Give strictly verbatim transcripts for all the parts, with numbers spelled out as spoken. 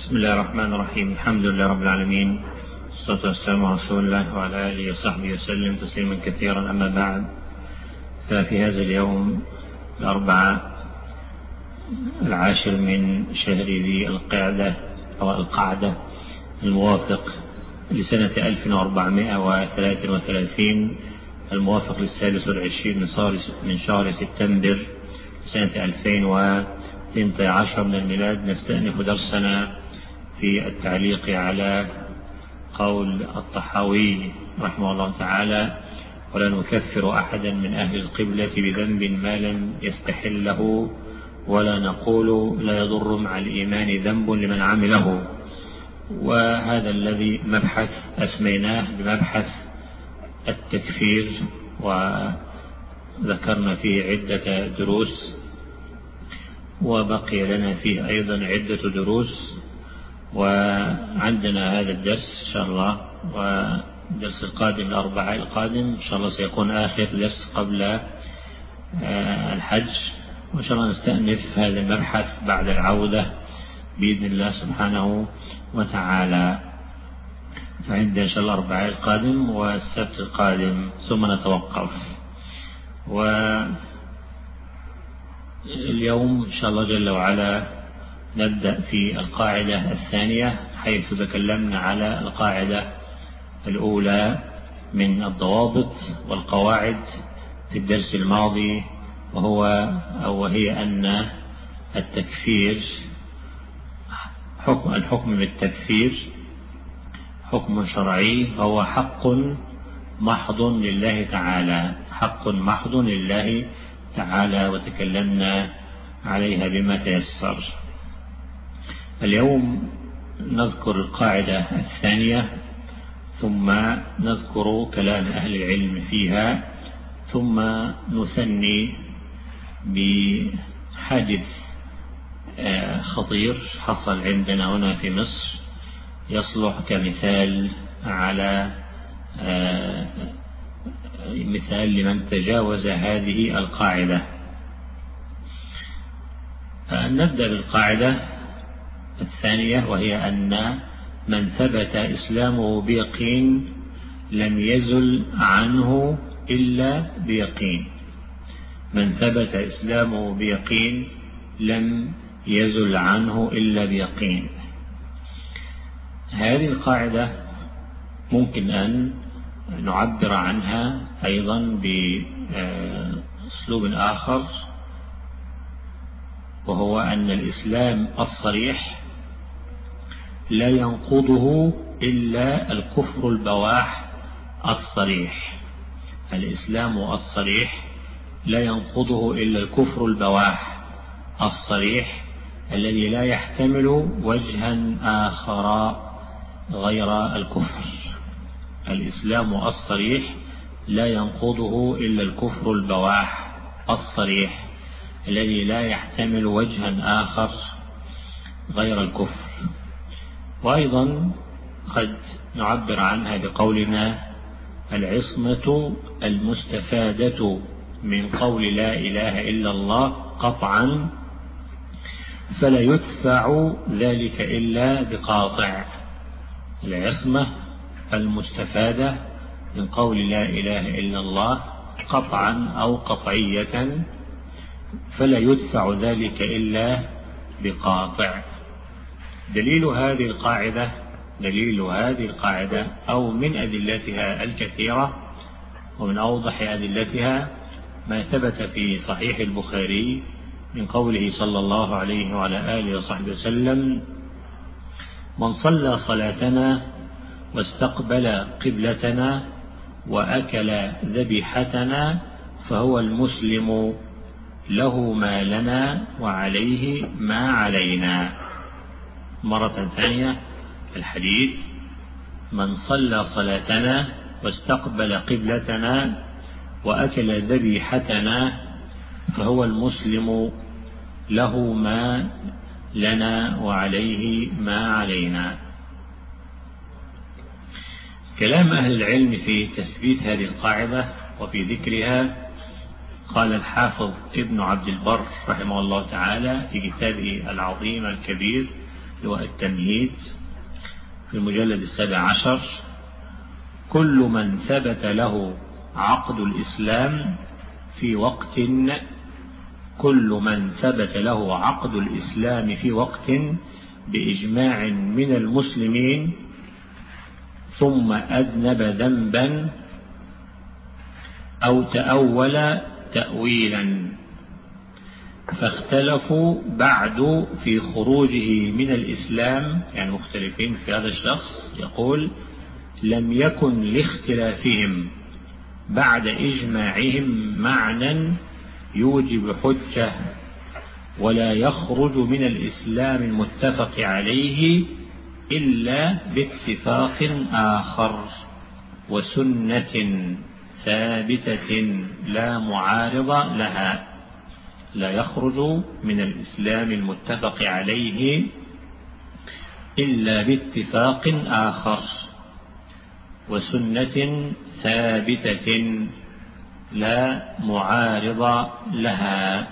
بسم الله الرحمن الرحيم. الحمد لله رب العالمين، والصلاة والسلام على رسول الله وعلى آله وصحبه وسلم تسليما كثيرا. أما بعد، ففي هذا اليوم الأربعاء العاشر من شهر ذي القعدة أو القعدة الموافق لسنة ألف وأربعمائة وثلاثة وثلاثين الموافق للسادس والعشرين من شهر سبتمبر سنة ألفين واثني عشر من الميلاد، نستأنف درسنا في التعليق على قول الطحاوي رحمه الله تعالى: ولا نكفر أحدا من أهل القبلة بذنب ما لم يستحله، ولا نقول لا يضر مع الإيمان ذنب لمن عمله. وهذا الذي مبحث أسميناه بمبحث التكفير، وذكرنا فيه عدة دروس، وبقي لنا فيه أيضا عدة دروس، وعندنا هذا الدرس إن شاء الله، والدرس القادم الأربعاء القادم إن شاء الله سيكون آخر درس قبل الحج، وإن شاء الله نستأنف هذا المبحث بعد العودة بإذن الله سبحانه وتعالى. فعندنا إن شاء الله الأربعاء القادم والسبت القادم ثم نتوقف. واليوم إن شاء الله جل وعلا نبدأ في القاعدة الثانية، حيث تكلمنا على القاعدة الأولى من الضوابط والقواعد في الدرس الماضي، وهو أو وهي أن التكفير حكم الحكم بالتكفير حكم شرعي، هو حق محض لله تعالى، حق محض لله تعالى، وتكلمنا عليها بما تيسر. اليوم نذكر القاعدة الثانية، ثم نذكر كلام أهل العلم فيها، ثم نثني بحادث خطير حصل عندنا هنا في مصر يصلح كمثال على مثال لمن تجاوز هذه القاعدة. نبدأ بالقاعدة الثانية، وهي أن من ثبت إسلامه بيقين لم يزل عنه إلا بيقين. من ثبت إسلامه بيقين لم يزل عنه إلا بيقين. هذه القاعدة ممكن أن نعبر عنها أيضا بأسلوب آخر، وهو أن الإسلام الصريح لا ينقضه إلا الكفر البواح الصريح. الإسلام الصريح لا ينقضه إلا الكفر البواح الصريح الذي لا يحتمل وجها آخر غير الكفر. الإسلام الصريح لا ينقضه إلا الكفر البواح الصريح الذي لا يحتمل وجها آخر غير الكفر. وأيضا قد نعبر عنها بقولنا: العصمة المستفادة من قول لا إله إلا الله قطعا، فلا يدفع ذلك إلا بقاطع. العصمة المستفادة من قول لا إله إلا الله قطعا أو قطعية، فلا يدفع ذلك إلا بقاطع. دليل هذه القاعدة دليل هذه القاعدة أو من أدلتها الكثيرة، ومن أوضح أدلتها ما ثبت في صحيح البخاري من قوله صلى الله عليه وعلى آله وصحبه وسلم: من صلى صلاتنا واستقبل قبلتنا وأكل ذبيحتنا فهو المسلم، له ما لنا وعليه ما علينا. مرة ثانية الحديث: من صلى صلاتنا واستقبل قبلتنا وأكل ذبيحتنا فهو المسلم، له ما لنا وعليه ما علينا. كلام أهل العلم في تثبيت هذه القاعدة وفي ذكرها قال الحافظ ابن عبد البر رحمه الله تعالى في كتابه العظيم الكبير هو التمهيد في المجلد السابع عشر: كل من ثبت له عقد الإسلام في وقت كل من ثبت له عقد الإسلام في وقت بإجماع من المسلمين ثم أذنب ذنبا أو تأول تأويلا فاختلفوا بعد في خروجه من الإسلام، يعني مختلفين في هذا الشخص، يقول: لم يكن لاختلافهم بعد إجماعهم معنى يوجب حجة، ولا يخرج من الإسلام المتفق عليه إلا باتفاق آخر وسنة ثابتة لا معارض لها. لا يخرج من الإسلام المتفق عليه إلا باتفاق آخر وسنة ثابتة لا معارض لها.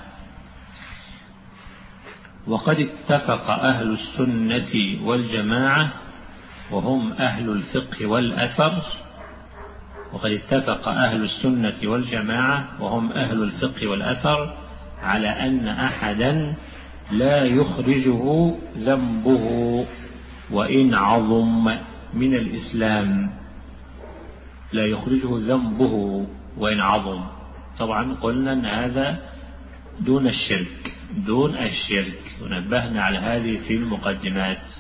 وقد اتفق أهل السنة والجماعة وهم أهل الفقه والأثر وقد اتفق أهل السنة والجماعة وهم أهل الفقه والأثر على أن أحدا لا يخرجه ذنبه وإن عظم من الإسلام. لا يخرجه ذنبه وإن عظم. طبعا قلنا أن هذا دون الشرك دون الشرك ونبهنا على هذه في المقدمات.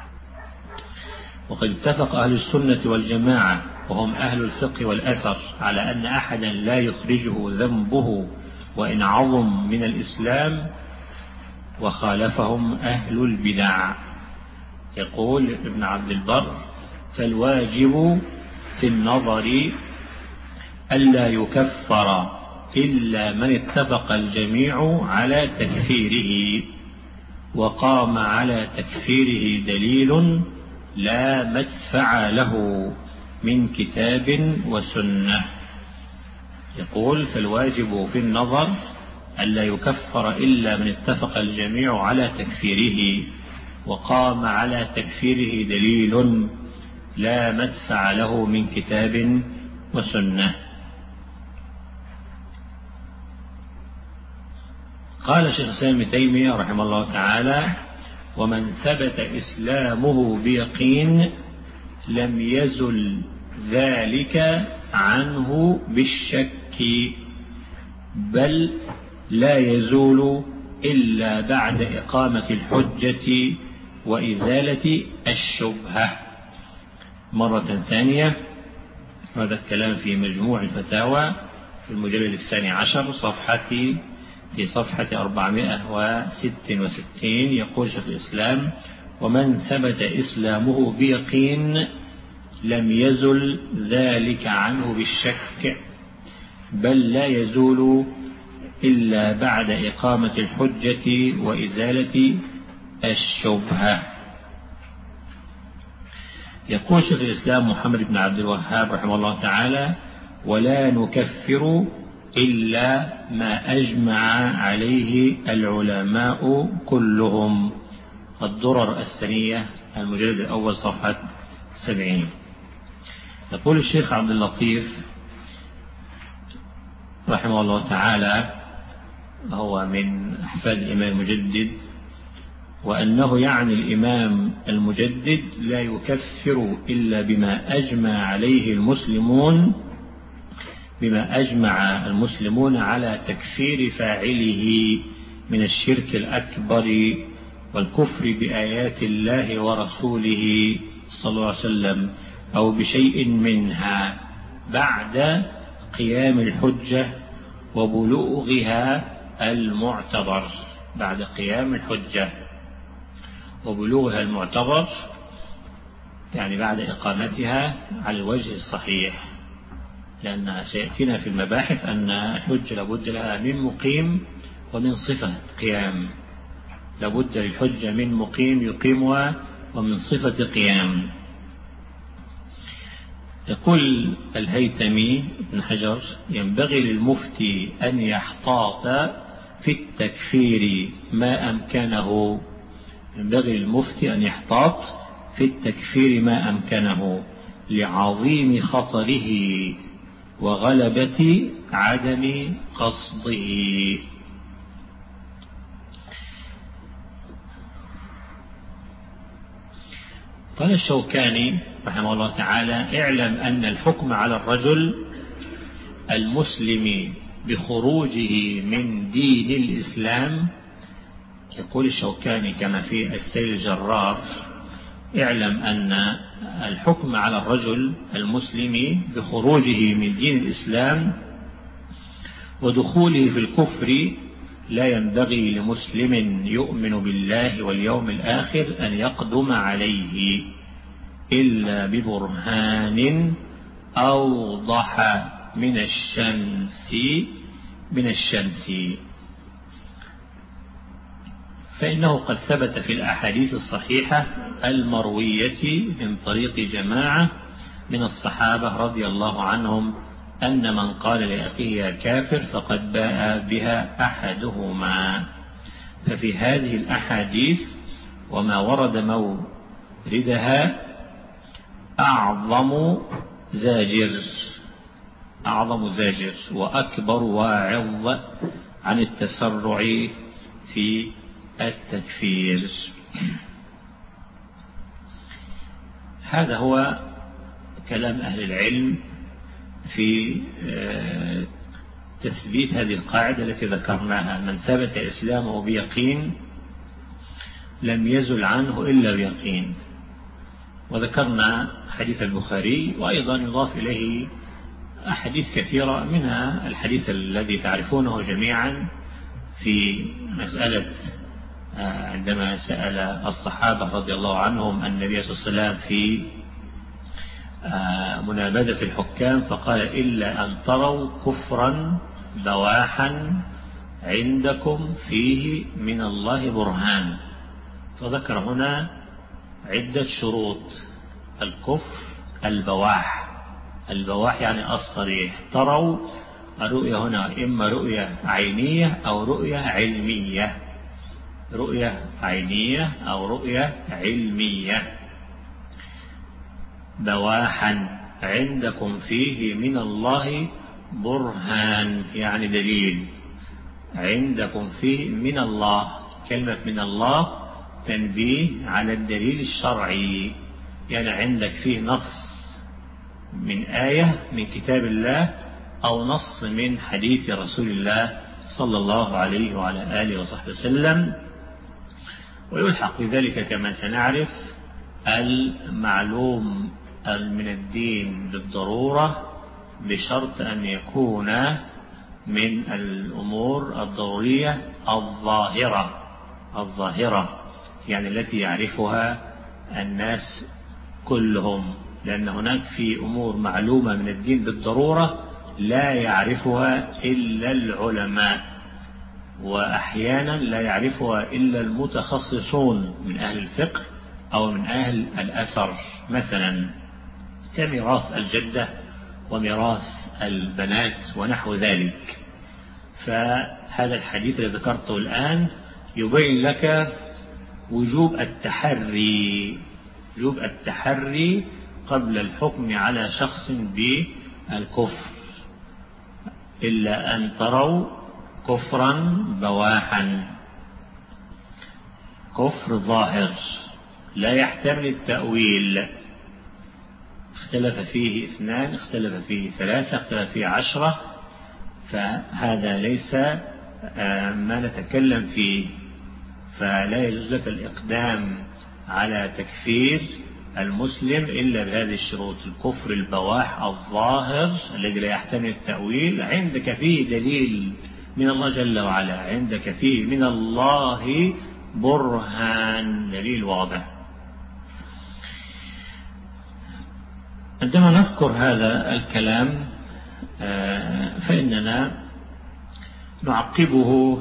وقد اتفق أهل السنة والجماعة وهم أهل الفقه والأثر على أن أحدا لا يخرجه ذنبه وإن عظم من الإسلام، وخالفهم أهل البدع. يقول ابن عبد البر: فالواجب في النظر ألا يكفر إلا من اتفق الجميع على تكفيره وقام على تكفيره دليل لا مدفع له من كتاب وسنة. يقول: فالواجب في النظر ألا يكفر إلا من اتفق الجميع على تكفيره وقام على تكفيره دليل لا مدفع له من كتاب وسنة. قال شيخ الإسلام ابن تيمية رحمه الله تعالى: ومن ثبت إسلامه بيقين لم يزل ذلك عنه بالشك، بل لا يزول إلا بعد إقامة الحجة وإزالة الشبهة. مرة ثانية، هذا الكلام في مجموع الفتاوى في المجلد الثاني عشر صفحة في صفحة أربعمائة وستة وستين. يقول شيخ الإسلام: ومن ثبت إسلامه بيقين لم يزل ذلك عنه بالشك، بل لا يزول إلا بعد إقامة الحجة وإزالة الشبهة. يقول شيخ الإسلام محمد بن عبد الوهاب رحمه الله تعالى: ولا نكفر إلا ما أجمع عليه العلماء كلهم. الدرر السنية المجلد الأول صفحة سبعين. يقول الشيخ عبد اللطيف رحمه الله تعالى، هو من أحفاد الإمام المجدد، وأنه يعني الإمام المجدد لا يكفر إلا بما أجمع عليه المسلمون بما أجمع المسلمون على تكفير فاعله من الشرك الأكبر والكفر بآيات الله ورسوله صلى الله عليه وسلم أو بشيء منها بعد قيام الحجة وبلوغها المعتبر بعد قيام الحجة وبلوغها المعتبر يعني بعد إقامتها على الوجه الصحيح، لأن سيأتينا في المباحث أن الحجة لابد لها من مقيم ومن صفة قيام. لابد للحجة من مقيم يقيمها ومن صفة قيام. يقول الهيثمي بن حجر: ينبغي للمفتي أن يحتاط في التكفير ما أمكنه، ينبغي للمفتي أن يحتاط في التكفير ما أمكنه لعظيم خطره وغلبة عدم قصده. قال الشوكاني رحمه الله تعالى: اعلم أن الحكم على الرجل المسلم بخروجه من دين الإسلام، يقول الشوكاني كما في السيل الجرار: اعلم أن الحكم على الرجل المسلم بخروجه من دين الإسلام ودخوله في الكفر لا ينبغي لمسلم يؤمن بالله واليوم الآخر أن يقدم عليه إلا ببرهان أوضح من الشمس من الشمس فإنه قد ثبت في الأحاديث الصحيحة المروية من طريق جماعة من الصحابة رضي الله عنهم أن من قال لأخيه يا كافر فقد باء بها أحدهما. ففي هذه الأحاديث وما ورد موردها أعظم زاجر أعظم زاجر وأكبر واعظ عن التسرع في التكفير. هذا هو كلام أهل العلم في تثبيت هذه القاعدة التي ذكرناها: من ثبت إسلامه بيقين لم يزل عنه إلا بيقين. وذكرنا حديث البخاري، وأيضا يضاف إليه أحاديث كثيرة، منها الحديث الذي تعرفونه جميعا في مسألة عندما سأل الصحابة رضي الله عنهم النبي صلى الله عليه وسلم في منابذة الحكام فقال: إلا أن تروا كفرا بواحا عندكم فيه من الله برهان. فذكر هنا عدة شروط: الكفر البواح، البواح يعني الصريح. تروا الرؤية هنا إما رؤية عينية أو رؤية علمية، رؤية عينية أو رؤية علمية. بواحا عندكم فيه من الله برهان يعني دليل، عندكم فيه من الله. كلمة من الله تنبيه على الدليل الشرعي، يعني عندك فيه نص من آية من كتاب الله أو نص من حديث رسول الله صلى الله عليه وعلى آله وصحبه وسلم. ويلحق بذلك كما سنعرف المعلوم من الدين بالضرورة بشرط أن يكون من الأمور الضرورية الظاهرة الظاهرة يعني التي يعرفها الناس كلهم، لأن هناك في أمور معلومة من الدين بالضرورة لا يعرفها إلا العلماء، وأحيانا لا يعرفها إلا المتخصصون من أهل الفقه أو من أهل الأثر، مثلا كميراث الجدة وميراث البنات ونحو ذلك. فهذا الحديث الذي ذكرته الآن يبين لك وجوب التحري وجوب التحري قبل الحكم على شخص بالكفر. إلا أن تروا كفرا بواحا، كفر ظاهر لا يحتمل التأويل. اختلف فيه اثنان، اختلف فيه ثلاثة، اختلف فيه عشرة، فهذا ليس ما نتكلم فيه. فلا يجوز لك الإقدام على تكفير المسلم إلا بهذه الشروط: الكفر البواح الظاهر الذي لا يحتمل التأويل، عندك فيه دليل من الله جل وعلا، عندك فيه من الله برهان، دليل واضح. عندما نذكر هذا الكلام فإننا نعقبه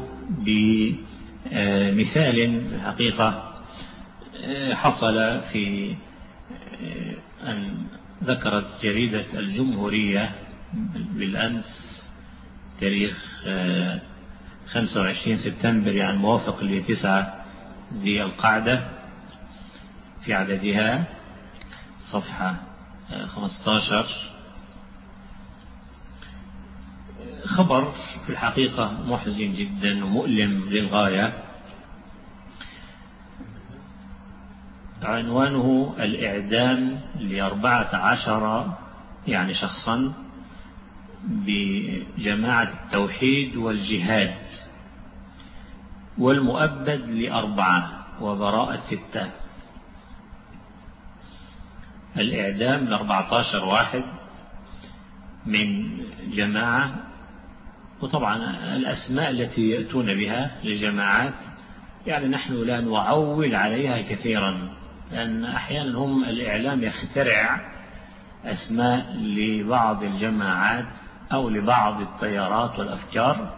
بمثال في الحقيقة حصل في أن ذكرت جريدة الجمهورية بالأمس تاريخ خمسة وعشرين سبتمبر، يعني موافق لتسعة دي القاعدة في عددها صفحة خمسة عشر. خبر في الحقيقة محزن جدا ومؤلم للغاية، عنوانه الإعدام لأربعة عشر يعني شخصا بجماعة التوحيد والجهاد، والمؤبد لأربعة وبراءة ستة. الإعدام لأربعة عشر واحد من جماعة، وطبعا الأسماء التي يأتون بها للجماعات يعني نحن لا نعول عليها كثيرا، لأن أحيانا هم الإعلام يخترع أسماء لبعض الجماعات أو لبعض التيارات والأفكار،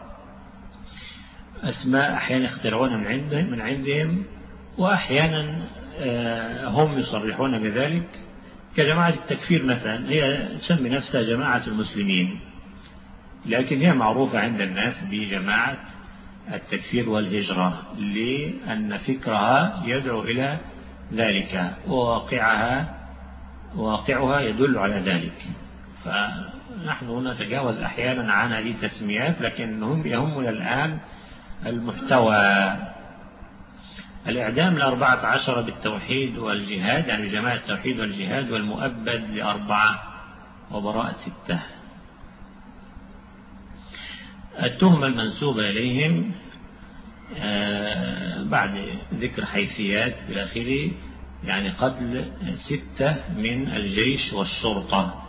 أسماء أحيانا يخترعونها من عندهم من عندهم وأحيانا هم يصرحون بذلك، كجماعة التكفير مثلا، هي تسمي نفسها جماعة المسلمين، لكن هي معروفة عند الناس بجماعة التكفير والهجرة، لأن فكرها يدعو إلى ذلك وواقعها واقعها يدل على ذلك. فنحن نتجاوز أحيانا عن هذه التسميات، لكن هم يهمنا الآن المحتوى. الإعدام لأربعة عشر بالتوحيد والجهاد يعني بجماعة التوحيد والجهاد، والمؤبد لأربعة وبراءة ستة. التهمة المنسوبة إليهم بعد ذكر حيثيات إلى آخره، يعني قتل ستة من الجيش والشرطة،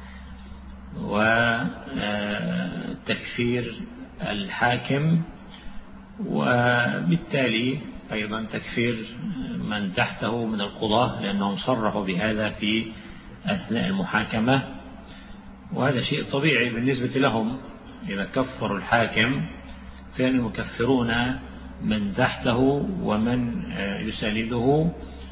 وتكفير الحاكم، وبالتالي أيضا تكفير من تحته من القضاة، لأنهم صرحوا بهذا في أثناء المحاكمة، وهذا شيء طبيعي بالنسبة لهم. إذا كفروا الحاكم فإنهم يكفرون من تحته ومن يسانده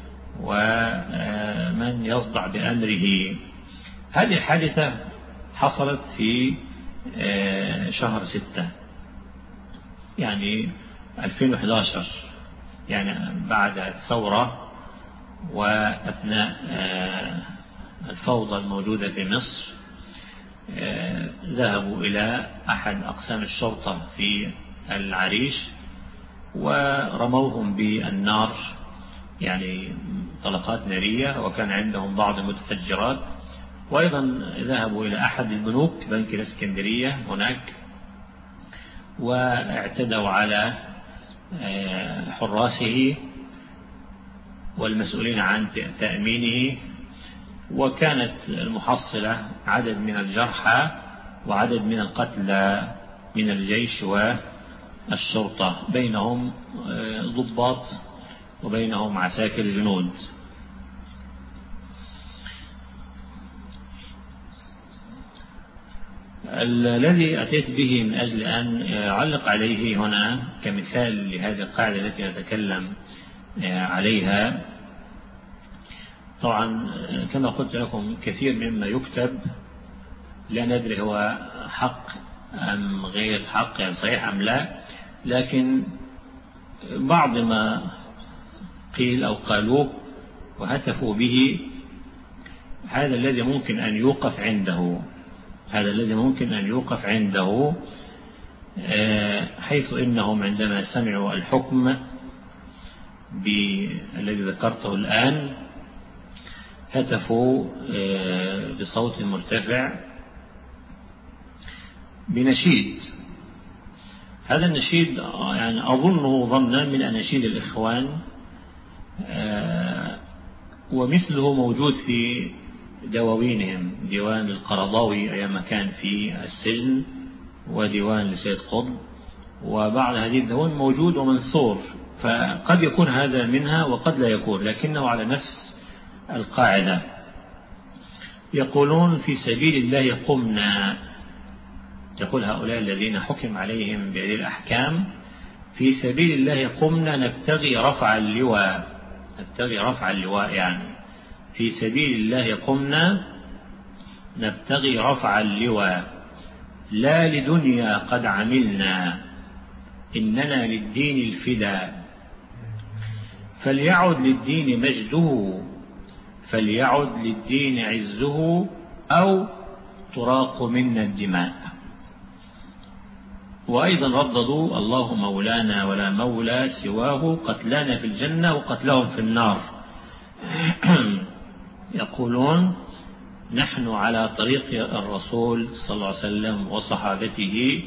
ومن يصدع بأمره. هذه الحادثة حصلت في شهر ستة يعني ألفين وأحد عشر، يعني بعد الثورة وأثناء الفوضى الموجودة في مصر. ذهبوا إلى أحد أقسام الشرطة في العريش ورموهم بالنار، يعني طلقات نارية، وكان عندهم بعض المتفجرات. وأيضا ذهبوا إلى أحد البنوك، بنك الإسكندرية هناك، واعتدوا على حراسه والمسؤولين عن تأمينه، وكانت المحصلة عدد من الجرحى وعدد من القتلى من الجيش والشرطة، بينهم ضباط وبينهم عساكر جنود. الذي أتيت به من أجل أن أعلق عليه هنا كمثال لهذه القاعدة التي نتكلم عليها، طبعا كما قلت لكم كثير مما يكتب لا ندري هو حق أم غير حق، يعني صحيح أم لا، لكن بعض ما قيل أو قالوه وهتفوا به هذا الذي ممكن أن يوقف عنده هذا الذي ممكن أن يوقف عنده حيث إنهم عندما سمعوا الحكم بالذي ذكرته الآن هتفوا بصوت مرتفع بنشيد. هذا النشيد يعني أظنه ظنا من أناشيد الإخوان، ومثله موجود في دواوينهم، ديوان القرضاوي أيام ما كان في السجن، وديوان لسيد قطب، وبعض هذه الدواوين موجود ومنثور، فقد يكون هذا منها وقد لا يكون، لكنه على نفس القاعدة. يقولون في سبيل الله قمنا، يقول هؤلاء الذين حكم عليهم بهذه الأحكام، في سبيل الله قمنا نبتغي رفع اللواء، نبتغي رفع اللواء يعني في سبيل الله قمنا نبتغي رفع اللواء، لا لدنيا قد عملنا إننا للدين الفدا. فليعد للدين مجده، فليعد للدين عزه، أو تراق منا الدماء. وأيضا رددوا الله مولانا ولا مولى سواه، قتلانا في الجنة وقتلهم في النار. يقولون نحن على طريق الرسول صلى الله عليه وسلم وصحابته،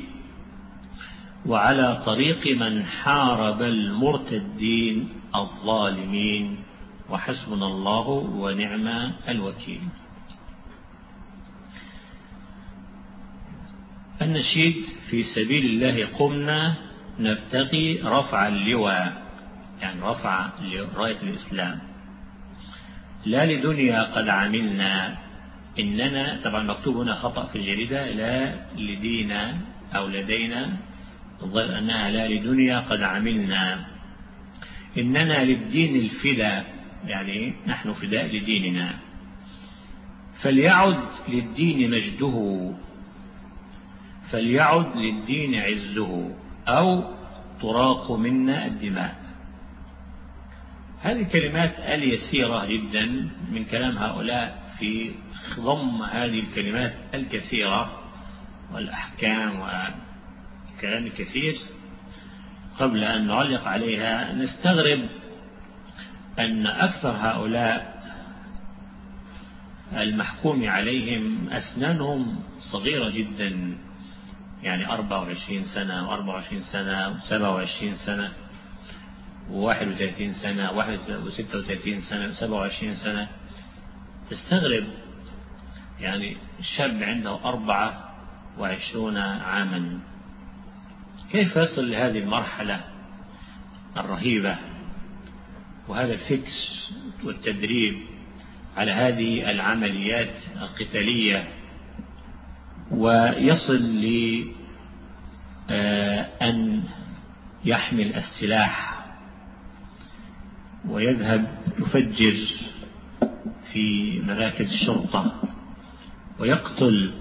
وعلى طريق من حارب المرتدين الظالمين، وحسبنا الله ونعم الوكيل. النشيد: في سبيل الله قمنا نبتغي رفع اللواء، يعني رفع راية الإسلام، لا لدنيا قد عملنا إننا، طبعا مكتوب هنا خطأ في الجريدة، لا لدينا أو لدينا، الظاهر أنها لا لدنيا قد عملنا، إننا للدين الفداء، يعني نحن فداء لديننا. فليعد للدين مجده، فليعد للدين عزه، أو تراق منا الدماء. هذه الكلمات اليسيرة جدا من كلام هؤلاء في ضم هذه الكلمات الكثيرة والأحكام وكلام كثير. قبل أن نعلق عليها نستغرب أن أكثر هؤلاء المحكوم عليهم أسنانهم صغيرة جدا، يعني أربعة وعشرين سنة وأربعة وعشرين سنة وسبعة وعشرين سنة وواحد وثلاثين سنة وستة وثلاثين سنة وسبعة وعشرين سنة. تستغرب يعني الشاب عنده أربعة وعشرون عاما كيف يصل لهذه المرحلة الرهيبة وهذا الفكس والتدريب على هذه العمليات القتالية، ويصل لأن يحمل السلاح ويذهب يفجر في مراكز الشرطة ويقتل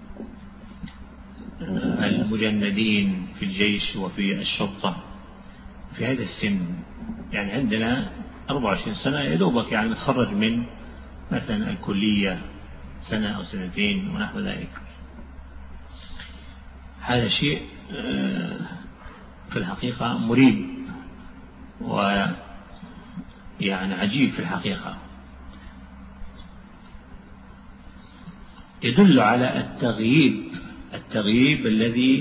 المجندين في الجيش وفي الشرطة في هذا السن. يعني عندنا أربعة وعشرين سنة يدوبك، يعني متخرج من مثلا الكلية سنة أو سنتين ونحو ذلك. هذا شيء في الحقيقة مريب ويعني عجيب في الحقيقة، يدل على التغييب التغييب الذي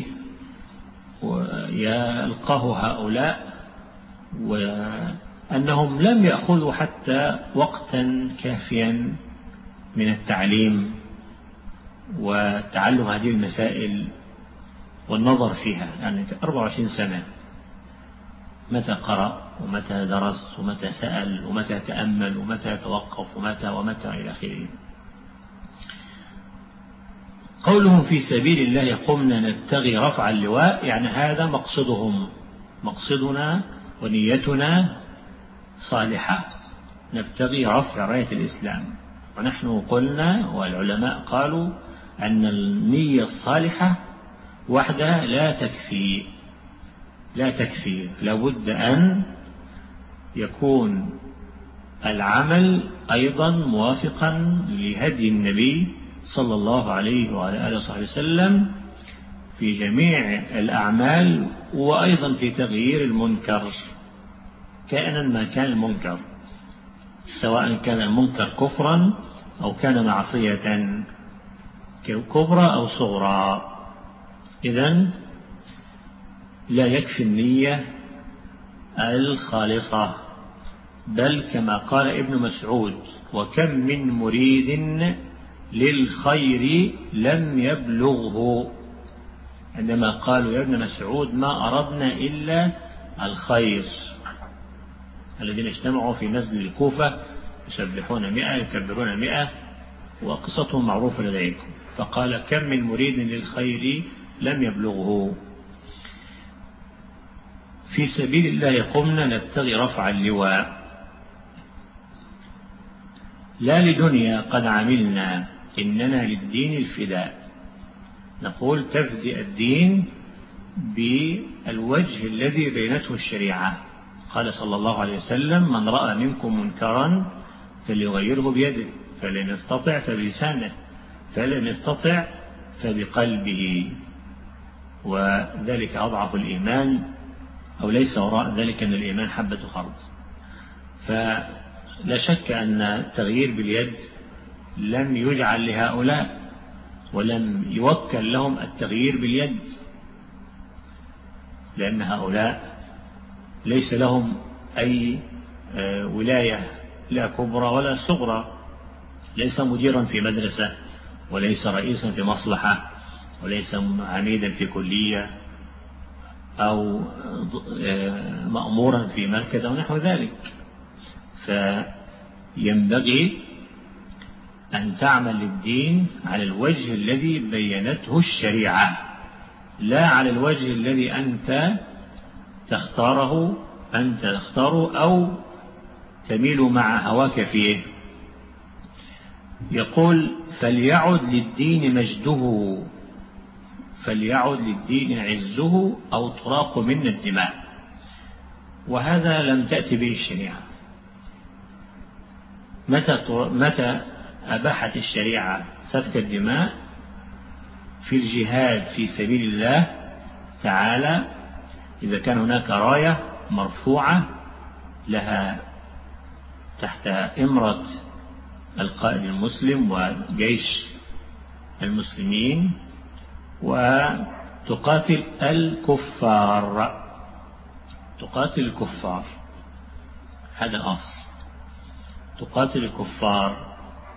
يلقاه هؤلاء، وأنهم لم يأخذوا حتى وقتا كافيا من التعليم وتعلم هذه المسائل والنظر فيها. يعني أربعة وعشرين سنة متى قرأ ومتى درس ومتى سأل ومتى تأمل ومتى توقف ومتى ومتى إلى آخره. قولهم في سبيل الله قمنا نبتغي رفع اللواء، يعني هذا مقصدهم، مقصدنا ونيتنا صالحة، نبتغي رفع راية الإسلام. ونحن قلنا والعلماء قالوا أن النية الصالحة وحدها لا تكفي لا تكفي لابد أن يكون العمل أيضا موافقا لهدي النبي صلى الله عليه وعلى آله وصحبه وسلم في جميع الأعمال، وأيضا في تغيير المنكر كائنا ما كان المنكر، سواء كان المنكر كفرا أو كان معصية كبرى أو صغرى. إذن لا يكفي النية الخالصة، بل كما قال ابن مسعود وكم من مريد للخير لم يبلغه، عندما قالوا يا ابن مسعود ما أردنا إلا الخير. الذين اجتمعوا في مسجد الكوفة يسبحون مئة يكبرون مئة وقصتهم معروفة لديكم، فقال كم من مريد للخير لم يبلغه. في سبيل الله قمنا نبتغي رفع اللواء، لا لدنيا قد عملنا إننا للدين الفداء. نقول تفدي الدين بالوجه الذي بينته الشريعة، قال صلى الله عليه وسلم: من رأى منكم منكرا فليغيره بيده، فلم يستطع فبلسانه، فلم يستطع فبقلبه، وذلك أضعف الإيمان، أو ليس وراء ذلك أن الإيمان حبة خردل. فلا شك أن التغيير باليد لم يجعل لهؤلاء، ولم يوكل لهم التغيير باليد، لأن هؤلاء ليس لهم أي ولاية، لا كبرى ولا صغرى، ليس مديرا في مدرسة، وليس رئيسا في مصلحة، وليس عميدا في كلية، أو مأمورا في مركز أو نحو ذلك. فينبغي أن تعمل للدين على الوجه الذي بينته الشريعة، لا على الوجه الذي أنت تختاره أنت تختاره أو تميل مع هواك فيه. يقول: فليعد للدين مجده، فليعد للدين عزه، أو تراق منا الدماء. وهذا لم تأتي به الشريعة. متى متى أباحت الشريعة سفك الدماء؟ في الجهاد في سبيل الله تعالى، إذا كان هناك راية مرفوعة لها تحت إمرة القائد المسلم وجيش المسلمين، وتقاتل الكفار، تقاتل الكفار، هذا الأصل، تقاتل الكفار.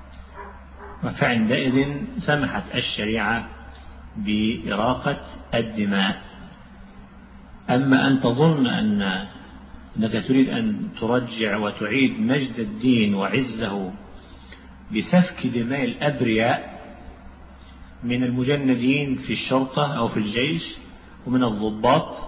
فعندئذ سمحت الشريعة بإراقة الدماء. أما أن تظن أن أنك تريد أن ترجع وتعيد مجد الدين وعزه بسفك دماء الأبرياء من المجندين في الشرطة أو في الجيش ومن الضباط،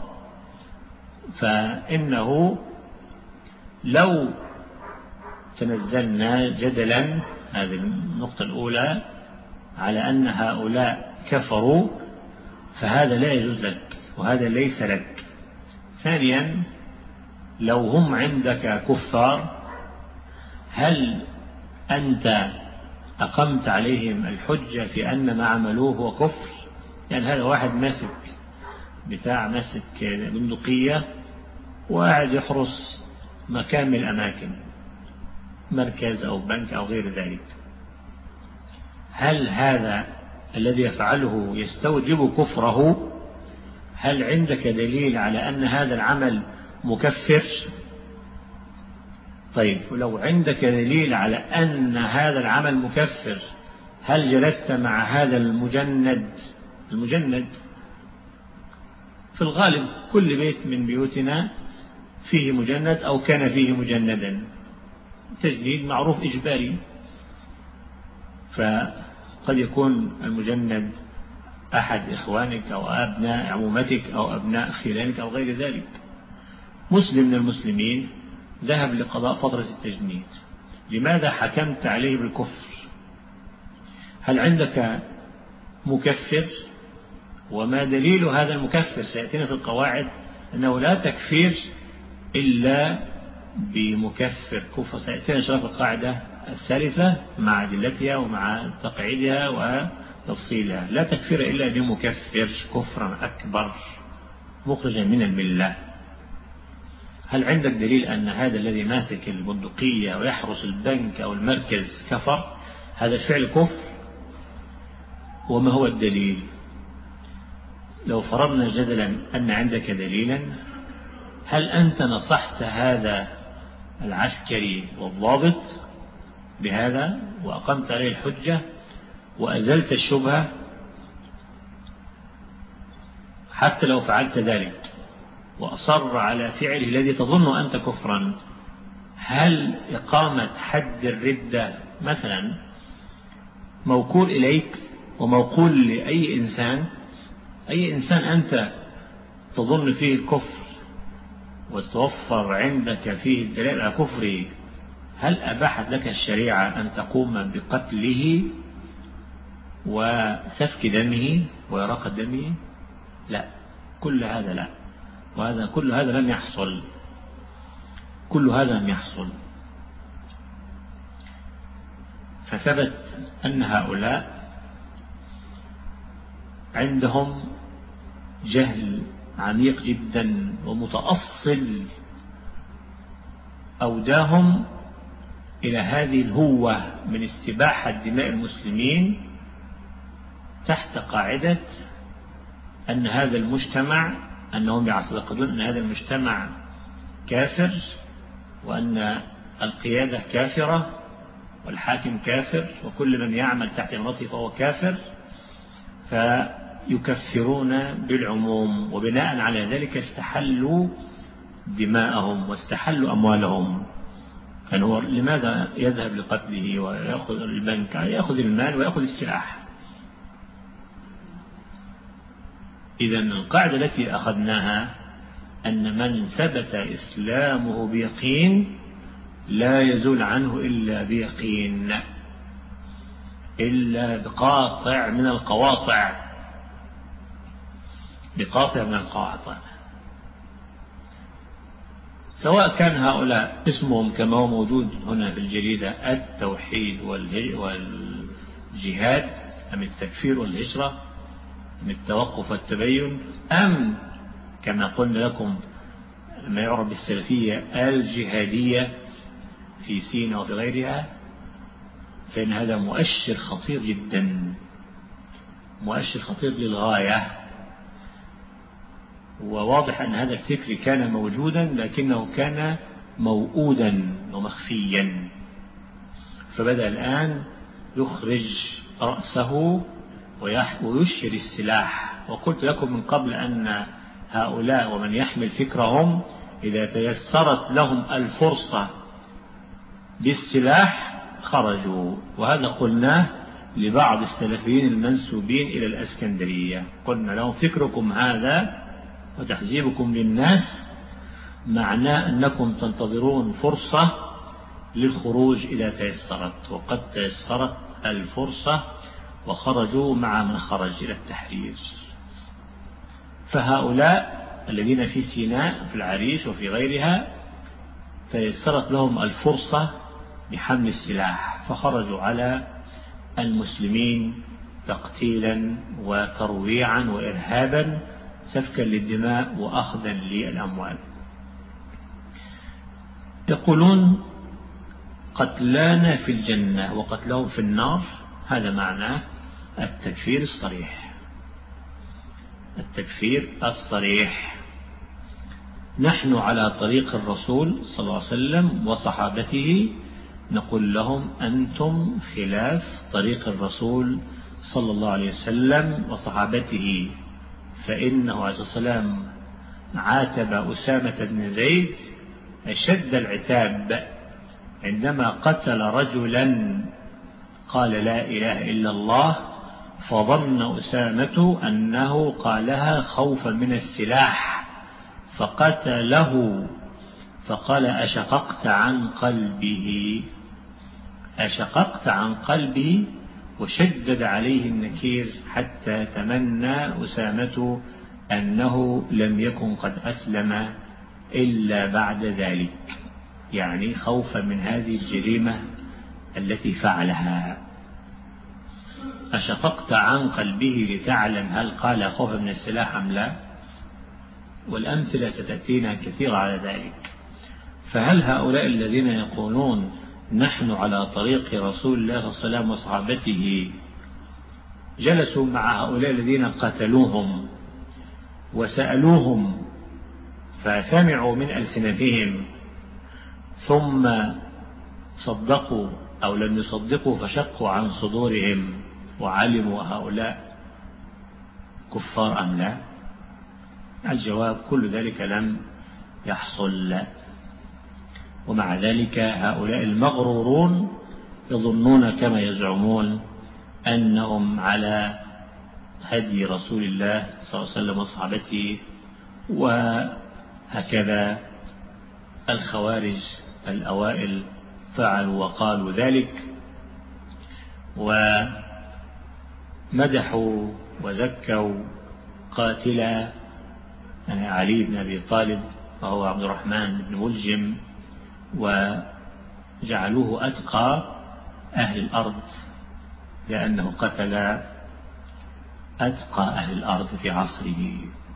فإنه لو تنزلنا جدلا، هذه النقطة الأولى، على أن هؤلاء كفروا، فهذا لا يجوز لك، وهذا ليس لك. ثانيا، لو هم عندك كفار، هل أنت أقمت عليهم الحجة في أن ما عملوه هو كفر؟ يعني هذا واحد ماسك بتاع ماسك بندقية وقاعد يحرس مكان من الأماكن، مركز أو بنك أو غير ذلك، هل هذا الذي يفعله يستوجب كفره؟ هل عندك دليل على أن هذا العمل مكفر؟ طيب، ولو عندك دليل على أن هذا العمل مكفر، هل جلست مع هذا المجند؟ المجند في الغالب كل بيت من بيوتنا فيه مجند أو كان فيه مجندا، تجنيد معروف إجباري، فقد يكون المجند أحد إخوانك أو أبناء عمومتك أو أبناء خلانك أو غير ذلك. مسلم من المسلمين ذهب لقضاء فترة التجنيد، لماذا حكمت عليه بالكفر؟ هل عندك مكفر؟ وما دليل هذا المكفر؟ سيأتينا في القواعد أنه لا تكفير إلا بمكفر كفر، سيأتينا شرف القاعدة الثالثة مع أدلتها ومع تقعيدها وتفصيلها. لا تكفير إلا بمكفر كفرا أكبر مخرجا من الملة. هل عندك دليل أن هذا الذي ماسك البندقية ويحرس البنك أو المركز كفر؟ هذا الفعل كفر. وما هو الدليل؟ لو فرضنا جدلا أن عندك دليلا، هل أنت نصحت هذا العسكري والضابط بهذا وأقمت عليه الحجة وأزلت الشبهة؟ حتى لو فعلت ذلك وأصر على فعله الذي تظن أنت كفرا، هل إقامة حد الردة مثلا موكول إليك وموكول لأي إنسان؟ أي إنسان أنت تظن فيه الكفر وتتوفر عندك فيه الدليل على كفره، هل أباحت لك الشريعة أن تقوم بقتله وسفك دمه وإراقة دمه؟ لا، كل هذا لا، وهذا كل هذا لم يحصل. كل هذا لم يحصل. فثبت أن هؤلاء عندهم جهل عميق جدا ومتأصل أوداهم إلى هذه الهوة من استباحة دماء المسلمين تحت قاعدة أن هذا المجتمع، أنهم يعتقدون أن هذا المجتمع كافر، وأن القيادة كافرة والحاكم كافر وكل من يعمل تحت إمرته فهو كافر، فيكفرون بالعموم، وبناء على ذلك استحلوا دماءهم واستحلوا أموالهم. يعني هو لماذا يذهب لقتله ويأخذ البنك؟ يأخذ المال ويأخذ السلاح. إذن القاعدة التي أخذناها أن من ثبت إسلامه بيقين لا يزول عنه إلا بيقين، إلا بقاطع من القواطع، بقاطع من القواطع، سواء كان هؤلاء اسمهم كما هو موجود هنا في الجريدة التوحيد والجهاد، أم التكفير والهجرة، أم التوقف والتبين، أم كما قلنا لكم ما يعرف بالسلفية الجهادية في سيناء وفي غيرها، فإن هذا مؤشر خطير جدا، مؤشر خطير للغاية. وواضح أن هذا الفكر كان موجودا لكنه كان موؤودا ومخفيا، فبدأ الآن يخرج رأسه ويشهر السلاح. وقلت لكم من قبل أن هؤلاء ومن يحمل فكرهم إذا تيسرت لهم الفرصة بالسلاح خرجوا، وهذا قلناه لبعض السلفيين المنسوبين إلى الأسكندرية، قلنا لهم فكركم هذا وتحزيبكم للناس معناه أنكم تنتظرون فرصة للخروج إذا تيسرت، وقد تيسرت الفرصة وخرجوا مع من خرج إلى التحرير. فهؤلاء الذين في سيناء في العريش وفي غيرها تيسرت لهم الفرصة بحمل السلاح، فخرجوا على المسلمين تقتيلا وترويعا وإرهابا، سفكا للدماء وأخذا للأموال. يقولون قتلانا في الجنة وقتلهم في النار، هذا معناه التكفير الصريح، التكفير الصريح. نحن على طريق الرسول صلى الله عليه وسلم وصحابته نقول لهم أنتم خلاف طريق الرسول صلى الله عليه وسلم وصحابته، فإنه عليه الصلاة والسلام عاتب أسامة بن زيد أشد العتاب عندما قتل رجلا قال لا إله إلا الله، فظن أسامة أنه قالها خوفا من السلاح فقتله، فقال أشققت عن قلبه، أشققت عن قلبه، وشدد عليه النكير حتى تمنى أسامة أنه لم يكن قد أسلم إلا بعد ذلك، يعني خوفا من هذه الجريمة التي فعلها. أشققت عن قلبه لتعلم هل قال خوفا من السلاح أم لا؟ والأمثلة ستأتينا كثيرة على ذلك. فهل هؤلاء الذين يقولون نحن على طريق رسول الله صلى الله عليه وسلم وصحابته جلسوا مع هؤلاء الذين قتلوهم وسألوهم فسمعوا من ألسنتهم ثم صدقوا أو لم يصدقوا فشقوا عن صدورهم وعلموا هؤلاء كفار أم لا؟ الجواب كل ذلك لم يحصل. ومع ذلك هؤلاء المغرورون يظنون كما يزعمون أنهم على هدي رسول الله صلى الله عليه وسلم وصحابته، وهكذا الخوارج الأوائل فعلوا وقالوا ذلك، ومدحوا وزكوا قاتل علي بن أبي طالب وهو عبد الرحمن بن ملجم وجعلوه أتقى أهل الأرض لأنه قتل أتقى أهل الأرض في عصره.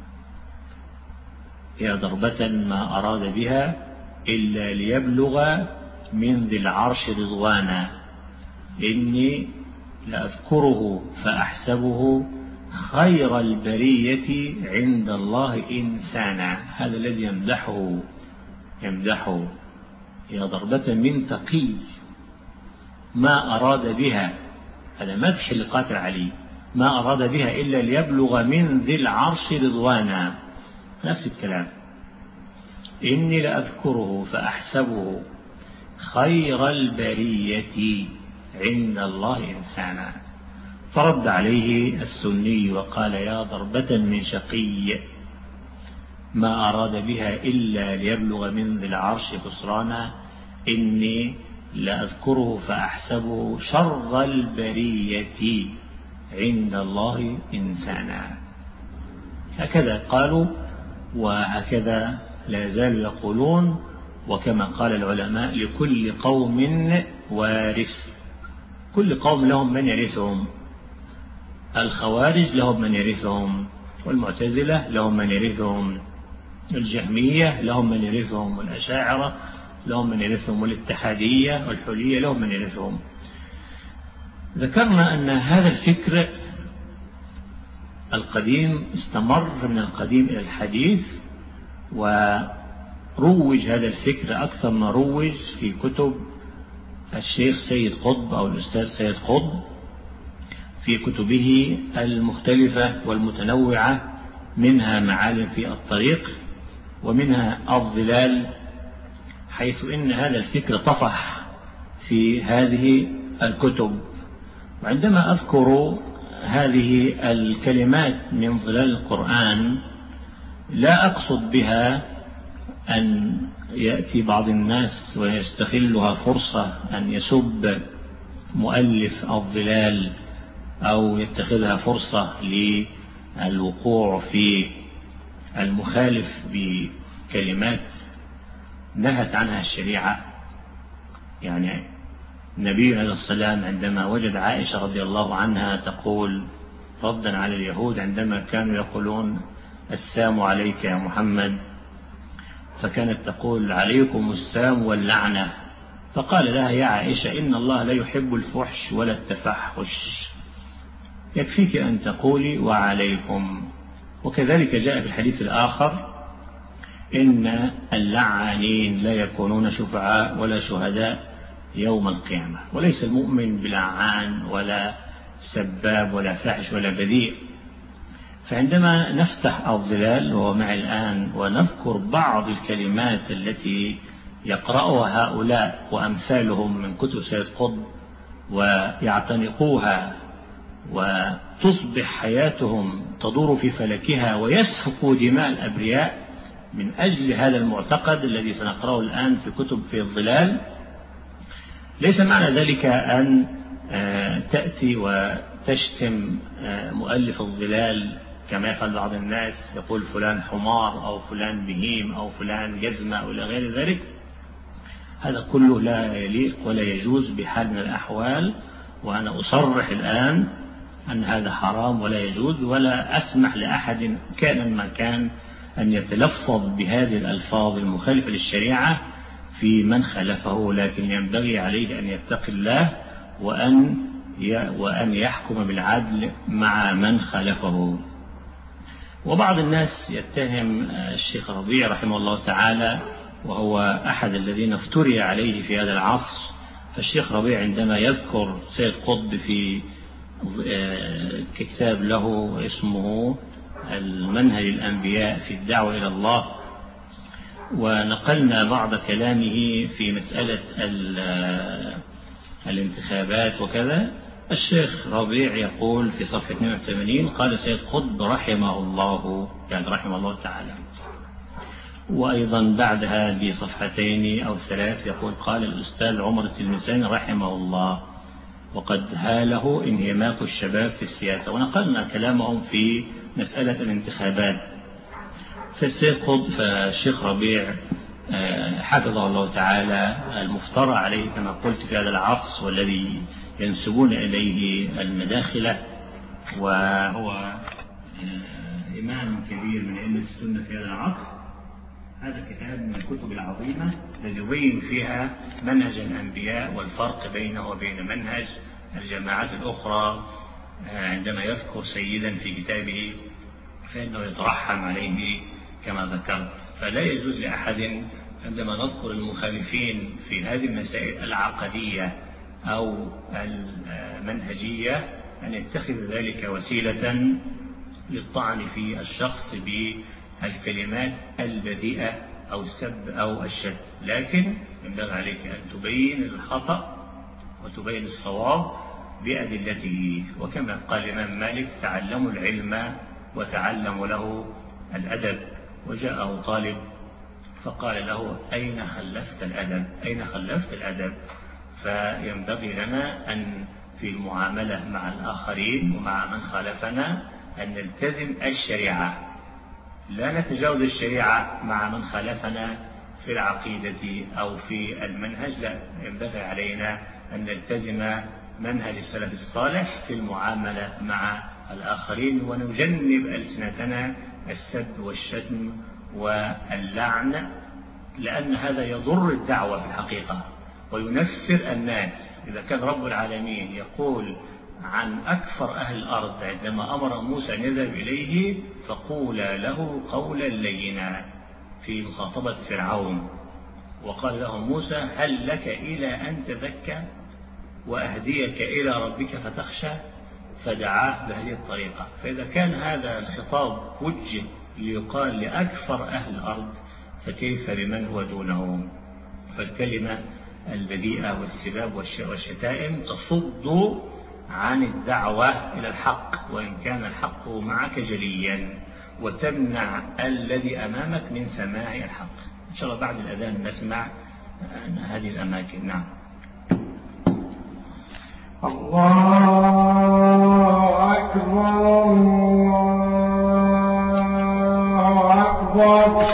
هي ضربة ما أراد بها إلا ليبلغ من ذي العرش رضوانا، إني لأذكره فأحسبه خير البرية عند الله إنسانا. هذا الذي يمدحه يمدحه هي ضربة من تقي ما أراد بها، هذا مدح لقاتل علي، ما أراد بها إلا ليبلغ من ذي العرش رضوانا. نفس الكلام، إني لأذكره فأحسبه خير البرية عند الله إنسانا. فرد عليه السني وقال يا ضربة من شقي ما أراد بها إلا ليبلغ من ذي العرش خسرانا، إني لأذكره فأحسبه شر البرية عند الله إنسانا. هكذا قالوا وهكذا لا زالوا يقولون. وكما قال العلماء لكل قوم وارث، كل قوم لهم من يرثهم. الخوارج لهم من يرثهم، والمعتزلة لهم من يرثهم، الجهمية لهم من يرثهم، والأشاعرة لهم من يرثهم، والاتحادية والحلية لهم من يرثهم. ذكرنا أن هذا الفكر القديم استمر من القديم إلى الحديث، وروج هذا الفكر أكثر ما روج في كتب الشيخ سيد قطب أو الأستاذ سيد قطب في كتبه المختلفة والمتنوعة، منها معالم في الطريق ومنها الظلال، حيث إن هذا الفكر طفح في هذه الكتب. وعندما أذكر هذه الكلمات من ظلال القرآن لا أقصد بها أن يأتي بعض الناس ويستغلها فرصة أن يسب مؤلف الظلال أو يتخذها فرصة للوقوع في المخالف بكلمات نهت عنها الشريعة. يعني النبي عليه السلام عندما وجد عائشة رضي الله عنها تقول ردا على اليهود عندما كانوا يقولون السام عليك يا محمد، فكانت تقول عليكم السام واللعنة، فقال لها يا عائشة إن الله لا يحب الفحش ولا التفحش، يكفيك أن تقولي وعليكم. وكذلك جاء في الحديث الآخر إن اللعانين لا يكونون شفعاء ولا شهداء يوم القيامة. وليس المؤمن بلعان ولا سباب ولا فاحش ولا بذيء. فعندما نفتح الظلال وهو معي الآن ونذكر بعض الكلمات التي يقرأها هؤلاء وأمثالهم من كتب سيد قطب ويعتنقوها وتصبح حياتهم تدور في فلكها ويسفكوا دماء الأبرياء من أجل هذا المعتقد الذي سنقرأه الآن في كتب في الظلال، ليس معنى ذلك أن تأتي وتشتم مؤلف الظلال كما يفعل بعض الناس، يقول فلان حمار أو فلان بهيم أو فلان جزمة أو إلى غير ذلك. هذا كله لا يليق ولا يجوز بحال من الأحوال، وأنا أصرح الآن أن هذا حرام ولا يجوز، ولا أسمح لأحد كان ما كان أن يتلفظ بهذه الألفاظ المخالفة للشريعة في من خالفه، لكن ينبغي عليه أن يتقي الله وأن وأن يحكم بالعدل مع من خالفه. وبعض الناس يتهم الشيخ ربيع رحمه الله تعالى، وهو أحد الذين افتري عليه في هذا العصر. فالشيخ ربيع عندما يذكر سيد قطب في كتاب له اسمه المنهج الأنبياء في الدعوة إلى الله، ونقلنا بعض كلامه في مسألة الانتخابات وكذا، الشيخ ربيع يقول في صفحة اثنين وثمانين قال سيد قطب رحمه الله، يعني رحمه الله تعالى. وأيضا بعدها بصفحتين أو ثلاث يقول قال الأستاذ عمر التلمساني رحمه الله وقد هاله انهماك الشباب في السياسة. ونقلنا كلامهم في مسألة الانتخابات. فالسيد قطب فالشيخ ربيع حفظه الله تعالى المفترى عليه كما قلت في هذا العصر، والذي ينسبون إليه المداخلة، وهو إمام كبير من أئمة السنة في هذا العصر. هذا كتاب من الكتب العظيمة الذي يبين فيها منهج الأنبياء والفرق بينه وبين منهج الجماعات الأخرى. عندما يذكر سيدا في كتابه فإنه يترحم عليه كما ذكرت. فلا يجوز لأحد عندما نذكر المخالفين في هذه المسائل العقدية أو المنهجية أن يتخذ ذلك وسيلة للطعن في الشخص بالكلمات البذيئة أو السب أو الشتم، لكن ينبغي عليك أن تبين الخطأ وتبين الصواب بأدلته. وكما قال الإمام مالك: تعلموا العلم وتعلموا له الأدب. وجاءه طالب فقال له: أين خلفت الأدب؟ أين خلفت الأدب؟ فينبغي لنا أن في المعاملة مع الآخرين ومع من خالفنا أن نلتزم الشريعة، لا نتجاوز الشريعة مع من خالفنا في العقيدة أو في المنهج، لا، ينبغي علينا أن نلتزم منهج السلف الصالح في المعاملة مع الآخرين، ونجنب ألسنتنا السب والشتم واللعن، لأن هذا يضر الدعوة في الحقيقة وينفر الناس. إذا كان رب العالمين يقول عن أكثر أهل الأرض عندما أمر موسى أن يذهب إليه: فقولا له قولا لينا، في مخاطبة فرعون، وقال له موسى: هل لك إلى أن تزكى وأهديك إلى ربك فتخشى؟ فدعاه بهذه الطريقة. فإذا كان هذا الخطاب وجه ليقال لأكثر أهل الأرض، فكيف بمن هو دونهم؟ فالكلمة البذيئة والسباب والشتائم تصد عن الدعوة إلى الحق، وإن كان الحق معك جليا، وتمنع الذي أمامك من سماع الحق. إن شاء الله بعد الأذان نسمع هذه الأماكن. نعم. الله أكبر، الله أكبر،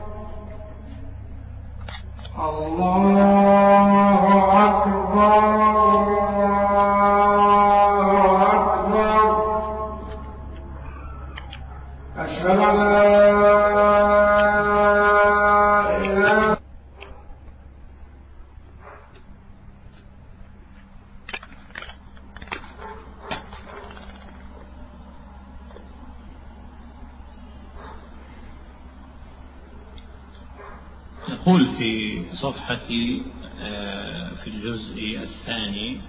الله أكبر، الله أكبر. أشهد أن لا إله. يقول في صفحة في الجزء الثاني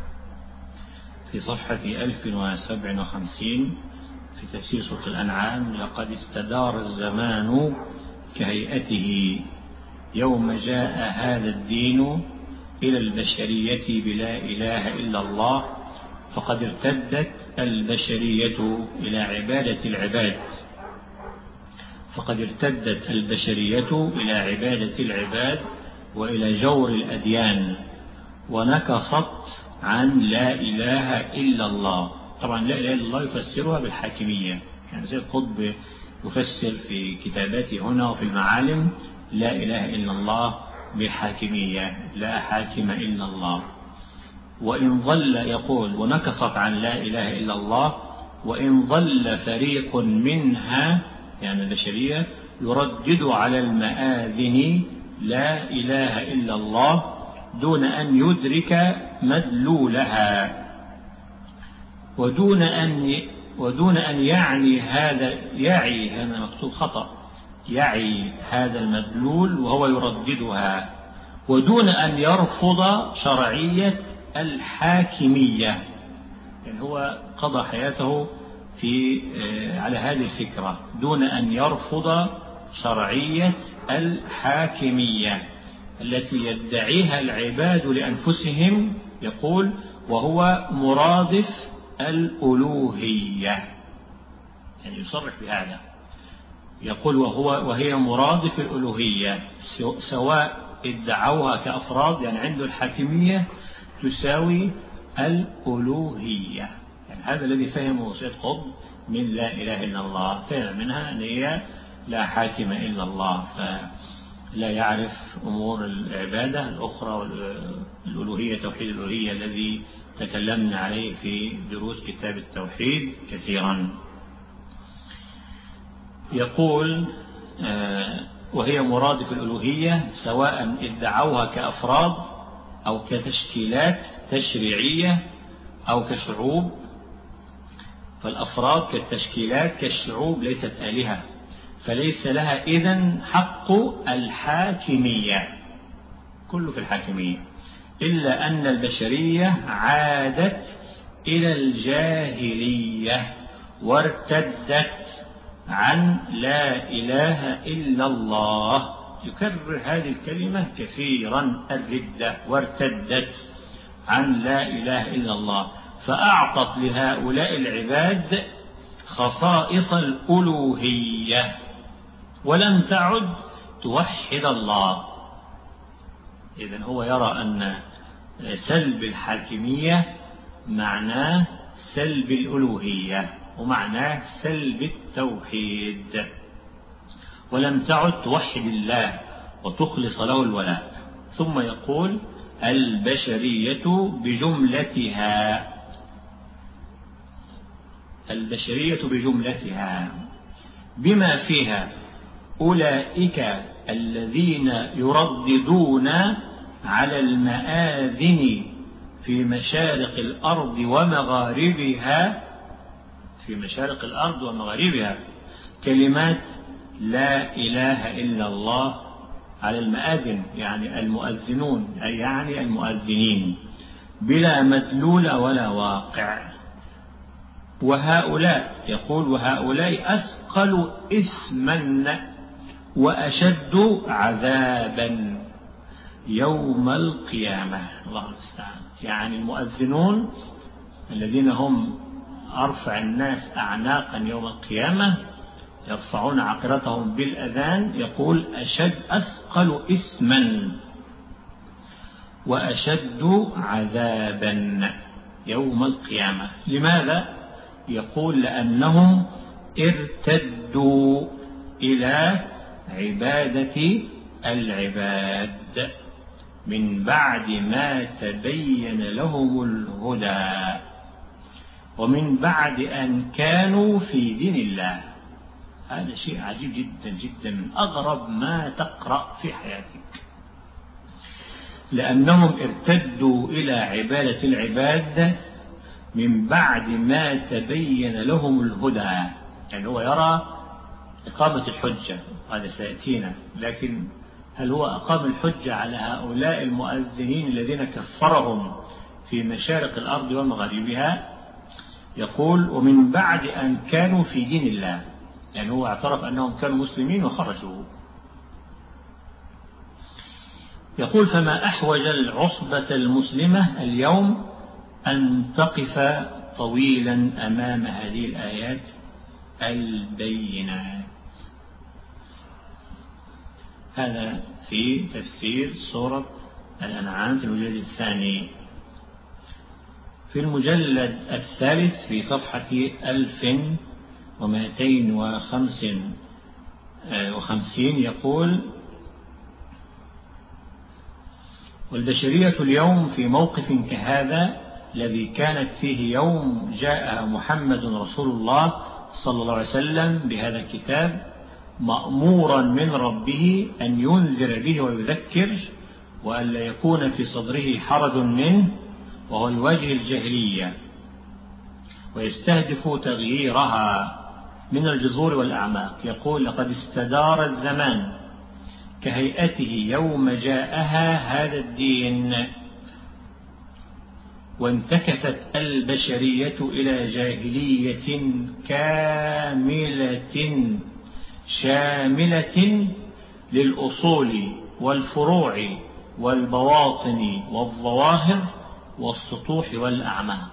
في صفحة ألف وسبع وخمسين في تفسير سورة الأنعام: لقد استدار الزمان كهيئته يوم جاء هذا الدين إلى البشرية بلا إله إلا الله، فقد ارتدت البشرية إلى عبادة العباد فقد ارتدت البشرية إلى عبادة العباد وإلى جور الأديان، ونكصت عن لا إله إلا الله. طبعا لا إله إلا الله يفسرها بالحاكمية، يعني سيد قطب يفسر في كتاباته هنا وفي المعالم لا إله إلا الله بالحاكمية، لا حاكم إلا الله. وإن ظل يقول: ونكصت عن لا إله إلا الله، وإن ظل فريق منها يعني البشرية يردد على المآذن لا إله إلا الله دون أن يدرك مدلولها، ودون أن ودون أن يعني هذا يعي هذا مكتوب خطأ يعي هذا المدلول وهو يرددها، ودون أن يرفض شرعية الحاكمية. يعني هو قضى حياته في على هذه الفكرة، دون أن يرفض شرعية الحاكمية التي يدعيها العباد لأنفسهم. يقول: وهو مرادف الألوهية، يعني يصرح بهذا، يقول وهو وهي مرادف الألوهية، سواء ادعوها كأفراد، يعني عنده الحاكمية تساوي الألوهية. يعني هذا الذي فهمه سيد قطب من لا إله إلا الله، فهم منها أن هي لا حاكم إلا الله. لا يعرف أمور العبادة الأخرى، الألوهية، توحيد الألوهية الذي تكلمنا عليه في دروس كتاب التوحيد كثيرا. يقول وهي مرادف الألوهية سواء ادعوها كأفراد أو كتشكيلات تشريعية أو كشعوب. فالأفراد كالتشكيلات كالشعوب ليست آلهة، فليس لها إذن حق الحاكمية، كله في الحاكمية، إلا أن البشرية عادت إلى الجاهلية وارتدت عن لا إله إلا الله. يكرر هذه الكلمة كثيرا، الردة، وارتدت عن لا إله إلا الله، فأعطت لهؤلاء العباد خصائص الألوهية ولم تعد توحد الله. إذن هو يرى أن سلب الحاكمية معناه سلب الألوهية ومعناه سلب التوحيد، ولم تعد توحد الله وتخلص له الولاء. ثم يقول البشرية بجملتها، البشرية بجملتها بما فيها أولئك الذين يرددون على المآذن في مشارق الأرض ومغاربها، في مشارق الأرض ومغاربها كلمات لا إله إلا الله، على المآذن يعني المؤذنون، أي يعني المؤذنين، بلا مدلول ولا واقع. وهؤلاء يقول وهؤلاء أثقل إثما وأشد عذابا يوم القيامة. الله المستعان. يعني المؤذنون الذين هم أرفع الناس أعناقا يوم القيامة يرفعون عقيرتهم بالأذان، يقول أشد أثقل إثما وأشد عذابا يوم القيامة. لماذا؟ يقول لأنهم ارتدوا إلى عبادة العباد من بعد ما تبين لهم الهدى ومن بعد أن كانوا في دين الله. هذا شيء عجيب جدا جدا، من أغرب ما تقرأ في حياتك. لأنهم ارتدوا إلى عبادة العباد من بعد ما تبين لهم الهدى. يعني هو يرى إقامة الحجة، هذا سيأتينا، لكن هل هو أقام الحجة على هؤلاء المؤذنين الذين كفرهم في مشارق الأرض ومغاربها؟ يقول ومن بعد أن كانوا في دين الله، يعني هو اعترف أنهم كانوا مسلمين وخرجوا. يقول فما أحوج العصبة المسلمة اليوم أن تقف طويلا أمام هذه الآيات البينات. هذا في تفسير سورة الأنعام في المجلد الثاني. في المجلد الثالث في صفحة ألف ومائتين وخمسين يقول والبشرية اليوم في موقف كهذا الذي كانت فيه يوم جاء محمد رسول الله صلى الله عليه وسلم بهذا الكتاب مأمورا من ربه أن ينذر به ويذكر وأن لا يكون في صدره حرج منه، وهو يواجه الجاهلية ويستهدف تغييرها من الجذور والأعماق. يقول لقد استدار الزمان كهيئته يوم جاءها هذا الدين، وانتكست البشرية إلى جاهلية كاملة شاملة للأصول والفروع والبواطن والظواهر والسطوح والأعماق.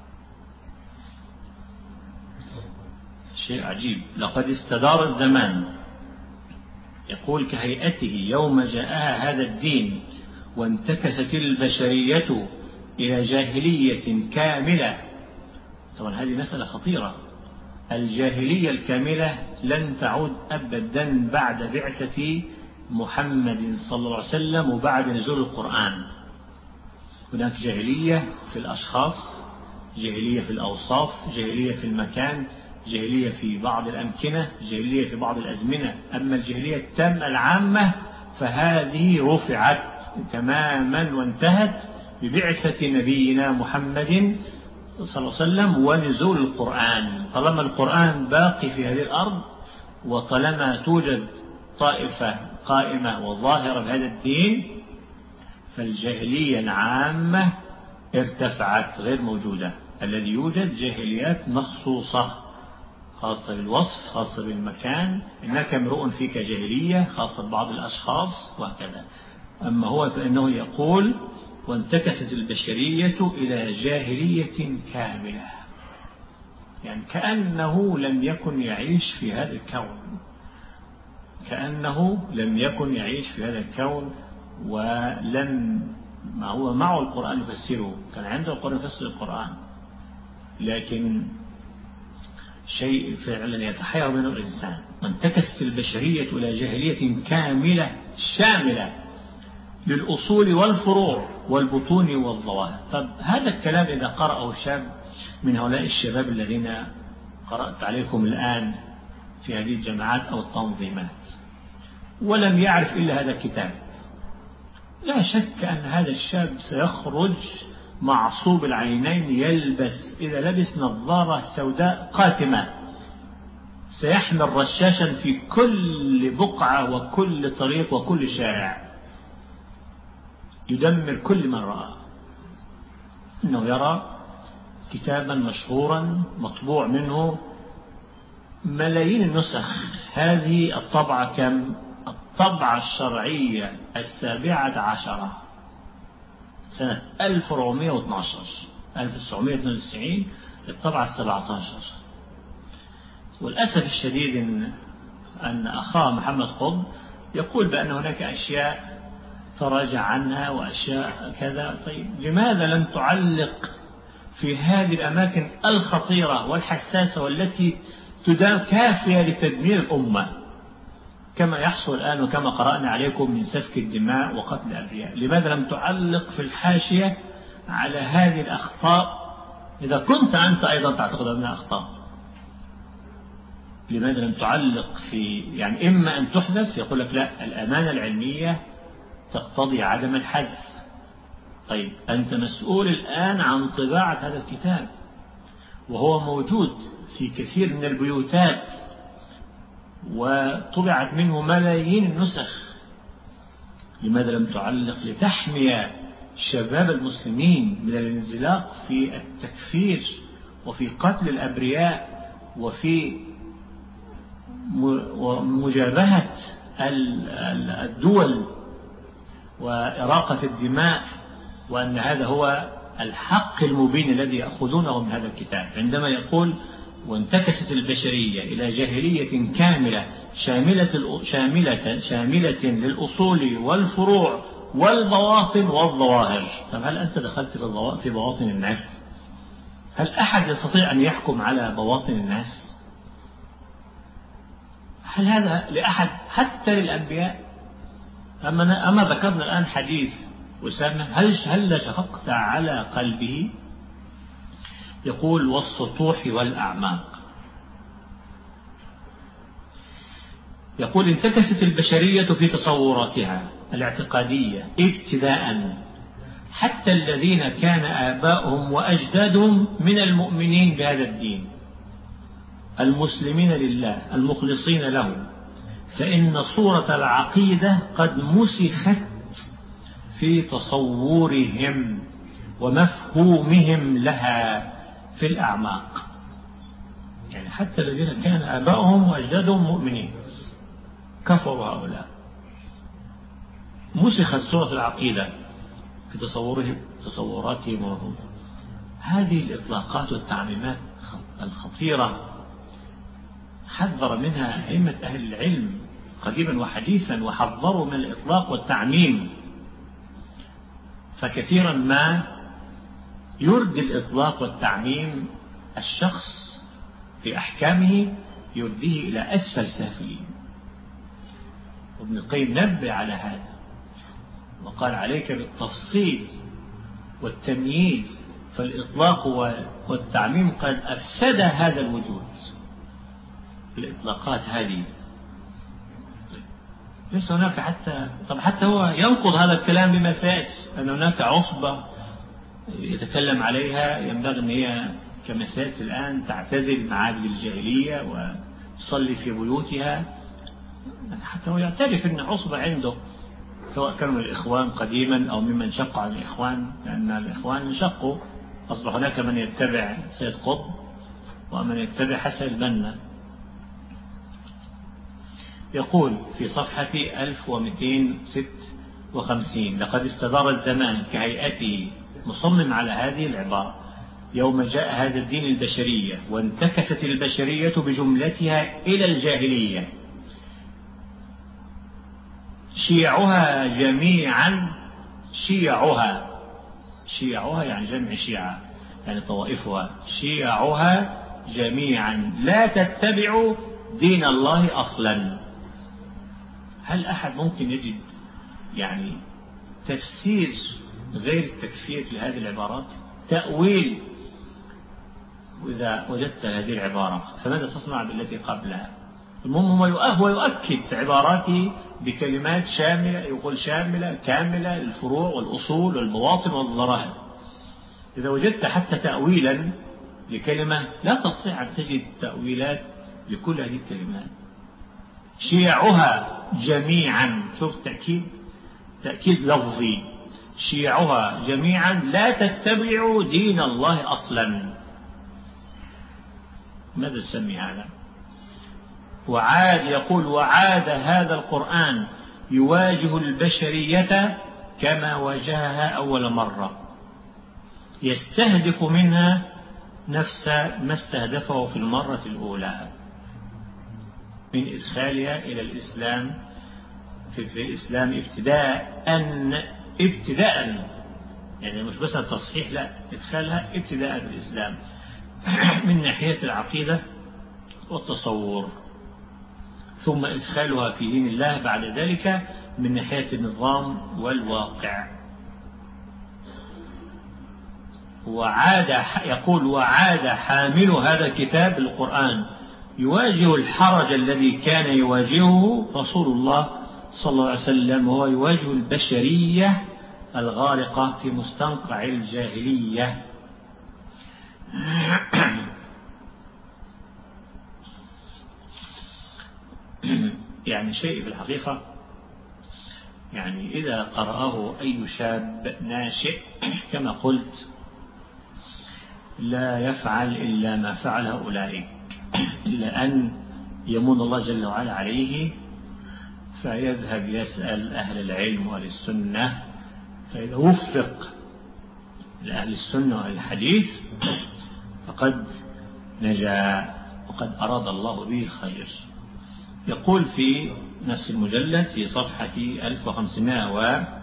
شيء عجيب. لقد استدار الزمان، يقول كهيئته يوم جاءها هذا الدين، وانتكست البشرية إلى جاهلية كاملة. طبعا هذه مسألة خطيرة. الجاهلية الكاملة لن تعود أبدا بعد بعثة محمد صلى الله عليه وسلم وبعد نزول القرآن. هناك جاهلية في الأشخاص، جاهلية في الأوصاف، جاهلية في المكان، جاهلية في بعض الأمكنة، جاهلية في بعض الأزمنة. أما الجاهلية التامة العامة فهذه رفعت تماما وانتهت ببعثة نبينا محمد صلى الله عليه وسلم ونزول القرآن. طالما القرآن باقي في هذه الأرض، وطالما توجد طائفة قائمة وظاهرة بهذا الدين، فالجاهلية العامة ارتفعت غير موجودة. الذي يوجد جاهليات مخصوصة خاصة بالوصف، خاصة بالمكان، إنك امرؤ فيك جاهلية خاصة ببعض الأشخاص وهكذا. أما هو فإنه يقول وانتكست البشرية إلى جاهلية كاملة، يعني كأنه لم يكن يعيش في هذا الكون، كأنه لم يكن يعيش في هذا الكون، ولم ما هو معه القرآن يفسره، كان عنده القرآن يفسر القرآن، لكن شيء فعلا يتحير منه الإنسان. وانتكست البشرية إلى جاهلية كاملة شاملة للأصول والفروع والبطون والظواهر. طب هذا الكلام إذا قرأه شاب من هؤلاء الشباب الذين قرأت عليكم الآن في هذه الجماعات أو التنظيمات، ولم يعرف إلا هذا الكتاب، لا شك أن هذا الشاب سيخرج معصوب العينين، يلبس إذا لبس نظارة سوداء قاتمة، سيحمل رشاشا في كل بقعة وكل طريق وكل شارع، يدمر كل من رأى. إنه يرى كتابا مشهورا مطبوع منه ملايين النسخ. هذه الطبعة كم؟ الطبعة الشرعية السابعة عشرة سنة ألف وأربعمائة واثني عشر ألف وتسعمائة واثنين وتسعين، الطبعة السبعة عشر. والأسف الشديد إن, أن أخاه محمد قطب يقول بأن هناك أشياء تراجع عنها وأشياء كذا. طيب لماذا لم تعلق في هذه الأماكن الخطيرة والحساسة والتي تدام كافية لتدمير الأمة كما يحصل الآن وكما قرأنا عليكم من سفك الدماء وقتل الأبرياء؟ لماذا لم تعلق في الحاشية على هذه الأخطاء إذا كنت أنت أيضا تعتقد أنها أخطاء؟ لماذا لم تعلق في، يعني إما أن تحذف، يقول لك لا الأمانة العلمية تقتضي عدم الحذف. طيب أنت مسؤول الآن عن طباعة هذا الكتاب وهو موجود في كثير من البيوتات وطبعت منه ملايين النسخ، لماذا لم تعلق لتحمي شباب المسلمين من الانزلاق في التكفير وفي قتل الأبرياء وفي مجابهة الدول وإراقة الدماء، وأن هذا هو الحق المبين الذي يأخذونه من هذا الكتاب. عندما يقول وانتكست البشرية إلى جاهلية كاملة شاملة شاملة شاملة للأصول والفروع والبواطن والظواهر. طب هل أنت دخلت في بواطن الناس؟ هل أحد يستطيع أن يحكم على بواطن الناس؟ هل هذا لأحد حتى للأنبياء؟ أما, أما ذكرنا الآن حديث أسامة، هل هل شفقت على قلبه؟ يقول والسطوح والأعماق. يقول انتكست البشرية في تصوراتها الاعتقادية ابتداء حتى الذين كان آباؤهم وأجدادهم من المؤمنين بهذا الدين المسلمين لله المخلصين له، فإن صورة العقيدة قد مسخت في تصورهم ومفهومهم لها في الأعماق. يعني حتى الذين كان آباؤهم وأجدادهم مؤمنين كفروا هؤلاء، مسخت صورة العقيدة في تصورهم تصوراتهم ومفهومهم. هذه الإطلاقات والتعميمات الخطيرة حذر منها أئمة أهل العلم قديما وحديثا، وحذروا من الإطلاق والتعميم. فكثيرا ما يردي الإطلاق والتعميم الشخص في أحكامه، يرديه إلى أسفل سافلين. وابن القيم نبه على هذا وقال عليك بالتفصيل والتمييز، فالإطلاق والتعميم قد أفسد هذا الوجود. الإطلاقات هذه ليس هناك حتى طب حتى هو ينقض هذا الكلام بما سيأتي، أن هناك عصبة يتكلم عليها ينبغي أن هي كما سيأتي الآن تعتزل معابد الجاهلية وتصلي في بيوتها، حتى هو يعترف أن عصبة عنده سواء كانوا الإخوان قديما أو ممن شق عن الإخوان، لأن الإخوان انشقوا، أصبح هناك من يتبع سيد قطب ومن يتبع حسن البنا. يقول في صفحة ألف ومئتين وستة وخمسين: لقد استدار الزمان كهيئته، مصمم على هذه العبارة: يوم جاء هذا الدين البشرية وانتكست البشرية بجملتها إلى الجاهلية، شيعها جميعا، شيعها شيعها يعني جمع شيعة يعني طوائفها، شيعها جميعا لا تتبع دين الله أصلا. هل أحد ممكن يجد يعني تفسير غير التكفير لهذه العبارات؟ تأويل. وإذا وجدت هذه العبارة فماذا تصنع بالتي قبلها؟ المهم هو يؤكد عباراته بكلمات شاملة، يقول شاملة كاملة للفروع والأصول والمواطن والظواهر. إذا وجدت حتى تأويلا لكلمة لا تستطيع أن تجد تأويلات لكل هذه الكلمات. شيعها جميعا، شوف تأكيد تأكيد لفظي، شيعها جميعا لا تتبع دين الله أصلا. ماذا تسمي هذا؟ وعاد يقول: وعاد هذا القرآن يواجه البشرية كما واجهها أول مرة، يستهدف منها نفس ما استهدفه في المرة الأولى من إدخالها إلى الإسلام في الإسلام ابتداء ابتداء يعني مش بس تصحيح، لا، إدخالها ابتداء في الإسلام من ناحية العقيدة والتصور، ثم إدخالها في دين الله بعد ذلك من ناحية النظام والواقع. وعاد يقول: وعاد حامل هذا الكتاب القرآن يواجه الحرج الذي كان يواجهه رسول الله صلى الله عليه وسلم، وهو يواجه البشرية الغارقة في مستنقع الجاهلية. يعني شيء في الحقيقة، يعني إذا قرأه أي شاب ناشئ كما قلت لا يفعل إلا ما فعل أولئك، إلا أن يمن الله جل وعلا عليه فيذهب يسأل أهل العلم وأهل السنة، فإذا وفق لأهل السنة وأهل الحديث فقد نجا وقد أراد الله به الخير. يقول في نفس المجلد في صفحة ألف وخمسمائة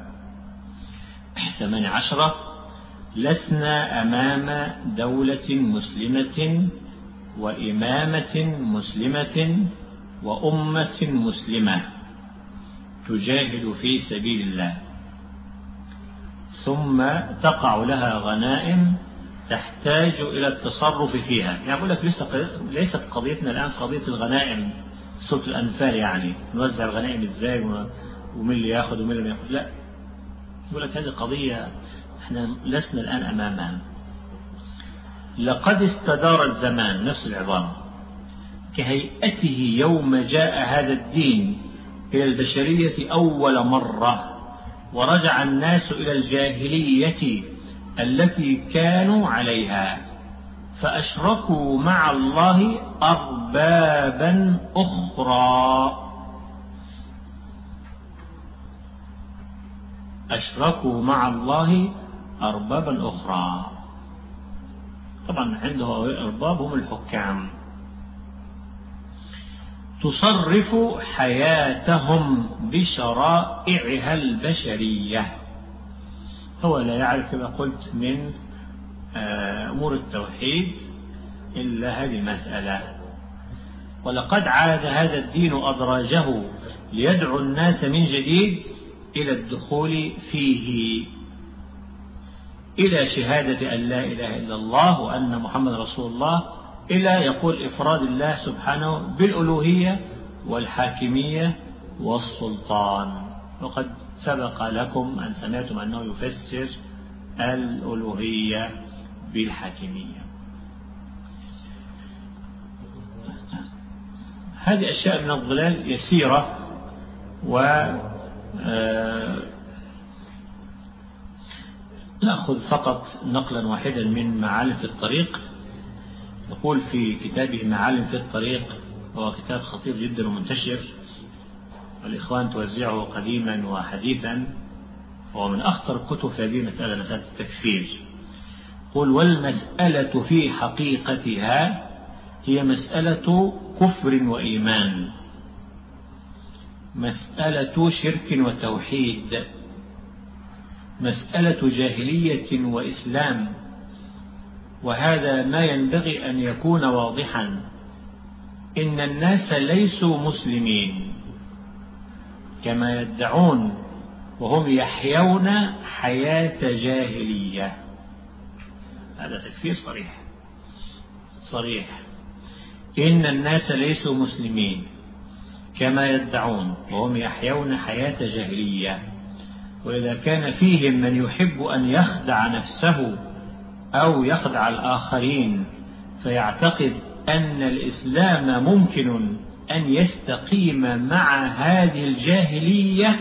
وثمانية عشر: لسنا أمام دولة مسلمة وإمامة مسلمة وأمة مسلمة تجاهد في سبيل الله ثم تقع لها غنائم تحتاج إلى التصرف فيها. يعني أقول لك ليست قضيتنا الآن قضية الغنائم سورة الأنفال، يعني نوزع الغنائم إزاي ومن اللي يأخذ ومن اللي يأخذ، لا، يقول لك هذه قضية احنا لسنا الآن أمامها. لقد استدار الزمان، نفس العبارة، كهيئته يوم جاء هذا الدين إلى البشرية أول مرة، ورجع الناس إلى الجاهلية التي كانوا عليها، فأشركوا مع الله أربابا أخرى أشركوا مع الله أربابا أخرى. طبعا عنده أرباب هم الحكام، تصرف حياتهم بشرائعها البشرية. هو لا يعرف كما قلت من أمور التوحيد إلا هذه المسألة. ولقد عاد هذا الدين أدراجه ليدعو الناس من جديد إلى الدخول فيه، إلى شهادة أن لا إله إلا الله وأن محمد رسول الله، إلى يقول إفراد الله سبحانه بالألوهية والحاكمية والسلطان. وقد سبق لكم أن سمعتم أنه يفسر الألوهية بالحاكمية. هذه أشياء من الضلال يسيرة، و نأخذ فقط نقلا واحدا من معالم في الطريق. يقول في كتابه معالم في الطريق، هو كتاب خطير جدا ومنتشر، والإخوان توزعه قديما وحديثا، هو من أخطر الكتب في هذه المسألة، مسألة التكفير. قل والمسألة في حقيقتها هي مسألة كفر وإيمان، مسألة شرك وتوحيد، مسألة جاهلية وإسلام، وهذا ما ينبغي أن يكون واضحا. إن الناس ليسوا مسلمين كما يدعون، وهم يحيون حياة جاهلية. هذا تكفير صريح صريح. إن الناس ليسوا مسلمين كما يدعون وهم يحيون حياة جاهلية. وإذا كان فيهم من يحب أن يخدع نفسه أو يخدع الآخرين فيعتقد أن الإسلام ممكن أن يستقيم مع هذه الجاهلية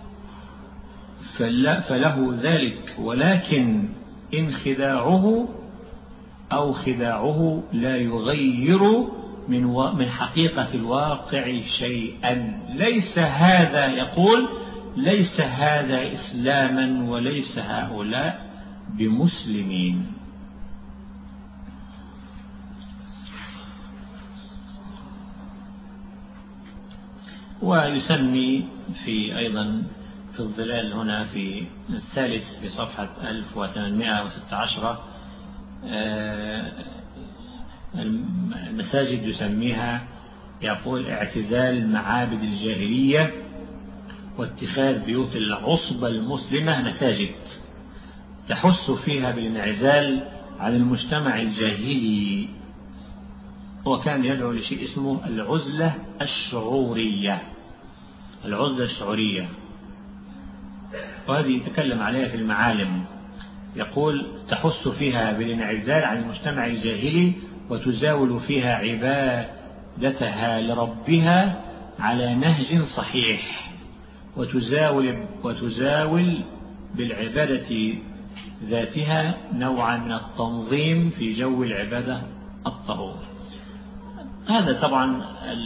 فله ذلك، ولكن إن خداعه أو خداعه لا يغير من من حقيقة الواقع شيئا. ليس هذا، يقول ليس هذا إسلاما وليس هؤلاء بمسلمين. ويسمي في أيضا في الظلال هنا في الثالث في صفحة ألف وثمانمائة وستة عشر المساجد يسميها، يقول اعتزال معابد الجاهلية واتخاذ بيوت العصبة المسلمة مساجد، تحث فيها بالانعزال عن المجتمع الجاهلي. وكان يدعو لشيء اسمه العزلة الشعورية، العزلة الشعورية، وهذه يتكلم عليها في المعالم. يقول تحث فيها بالانعزال عن المجتمع الجاهلي وتزاول فيها عبادتها لربها على نهج صحيح، وتزاول, وتزاول بالعبادة ذاتها نوعا من التنظيم في جو العبادة الطهور. هذا طبعا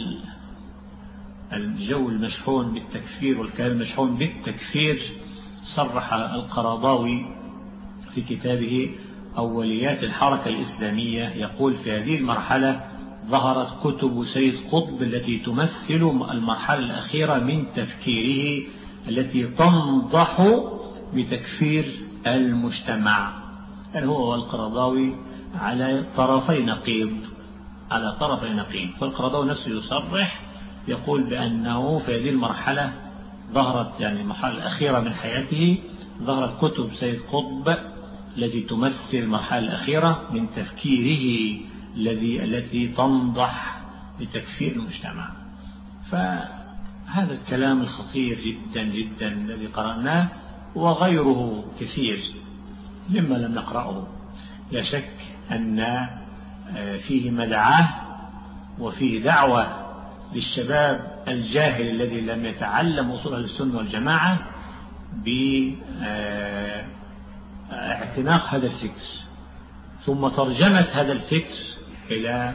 الجو المشحون بالتكفير والكلام المشحون بالتكفير صرح القرضاوي في كتابه أوليات الحركة الإسلامية، يقول في هذه المرحلة ظهرت كتب سيد قطب التي تمثل المرحلة الأخيرة من تفكيره التي تنضح بتكفير المجتمع. يعني هو والقرضاوي على طرفي نقيض على طرفي نقيض. فالقرضاوي نفسه يصرح يقول بأنه في هذه المرحلة ظهرت، يعني المرحلة الأخيرة من حياته، ظهرت كتب سيد قطب التي تمثل المرحلة الأخيرة من تفكيره الذي التي تنضح بتكفير المجتمع. فهذا الكلام الخطير جدا جدا الذي قرأناه وغيره كثير مما لم نقرأه، لا شك أن فيه مدعاة وفيه دعوة للشباب الجاهل الذي لم يتعلم أصول السنة والجماعة باعتناق هذا الفكر، ثم ترجمة هذا الفكر إلى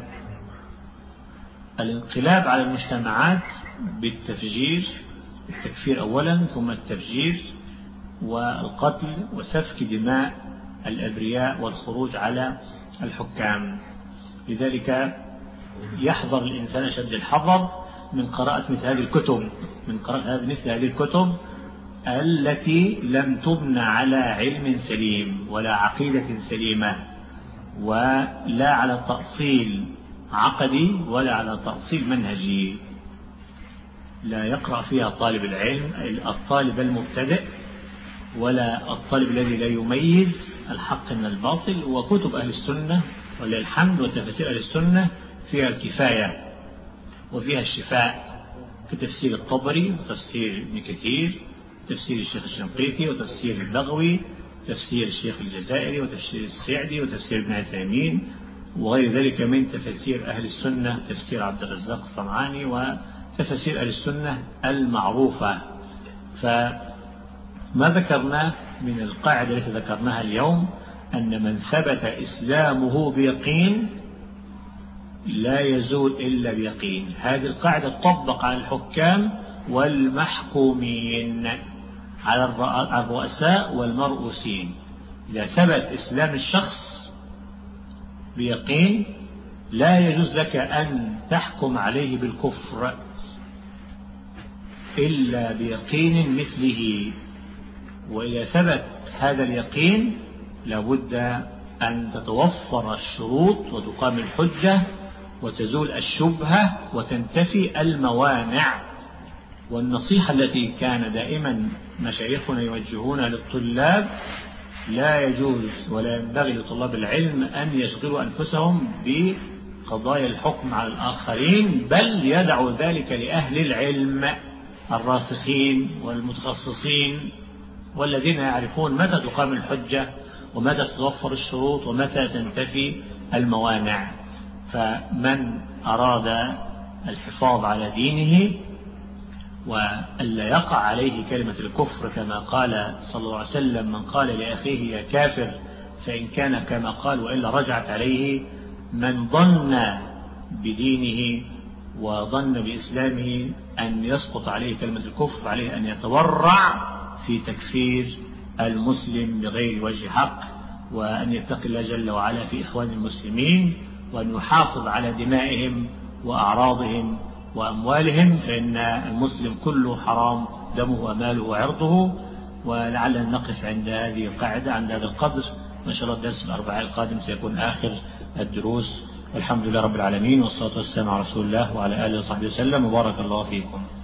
الانقلاب على المجتمعات بالتفجير، التكفير أولا ثم التفجير والقتل وسفك دماء الأبرياء والخروج على الحكام. لذلك يحذر الإنسان أشد الحذر من قراءة مثل هذه الكتب، من قراءة مثل هذه الكتب التي لم تبنى على علم سليم ولا عقيدة سليمة ولا على تأصيل عقدي ولا على تأصيل منهجي. لا يقرأ فيها طالب العلم الطالب المبتدئ ولا الطالب الذي لا يميز الحق من الباطل. وكتب أهل السنة ولله الحمد وتفاسير أهل السنة فيها الكفاية وفيها الشفاء، كتفسير الطبري وتفسير ابن كثير، تفسير الشيخ الشنقيطي وتفسير البغوي، تفسير الشيخ الجزائري وتفسير السعدي وتفسير ابن عثيمين وغير ذلك من تفاسير أهل السنة، تفسير عبد الرزاق الصنعاني وتفاسير أهل السنة المعروفة. فما ذكرناه من القاعدة التي ذكرناها اليوم أن من ثبت إسلامه بيقين لا يزول إلا بيقين. هذه القاعدة تطبق على الحكام والمحكومين، على الرؤساء والمرؤوسين. إذا ثبت إسلام الشخص بيقين لا يجوز لك أن تحكم عليه بالكفر إلا بيقين مثله. وإذا ثبت هذا اليقين لابد أن تتوفر الشروط وتقام الحجة وتزول الشبهة وتنتفي الموانع. والنصيحة التي كان دائما مشايخنا يوجهونها للطلاب: لا يجوز ولا ينبغي لطلاب العلم أن يشغلوا أنفسهم بقضايا الحكم على الآخرين، بل يدعوا ذلك لأهل العلم الراسخين والمتخصصين والذين يعرفون متى تقام الحجة ومتى تتوفر الشروط ومتى تنتفي الموانع. فمن أراد الحفاظ على دينه وألا يقع عليه كلمة الكفر كما قال صلى الله عليه وسلم: من قال لأخيه يا كافر فإن كان كما قال وإلا رجعت عليه. من ظن بدينه وظن بإسلامه أن يسقط عليه كلمة الكفر عليه أن يتورع في تكفير المسلم بغير وجه حق، وأن يتقي الله جل وعلا في إخوان المسلمين، وأن يحافظ على دمائهم وأعراضهم وأموالهم، فإن المسلم كله حرام دمه وماله وعرضه. ولعلنا نقف عند هذه القاعدة عند هذا القدر، وإن شاء الله الدرس الأربعاء القادم سيكون آخر الدروس. والحمد لله رب العالمين، والصلاة والسلام على رسول الله وعلى آله وصحبه وسلم، وبارك الله فيكم.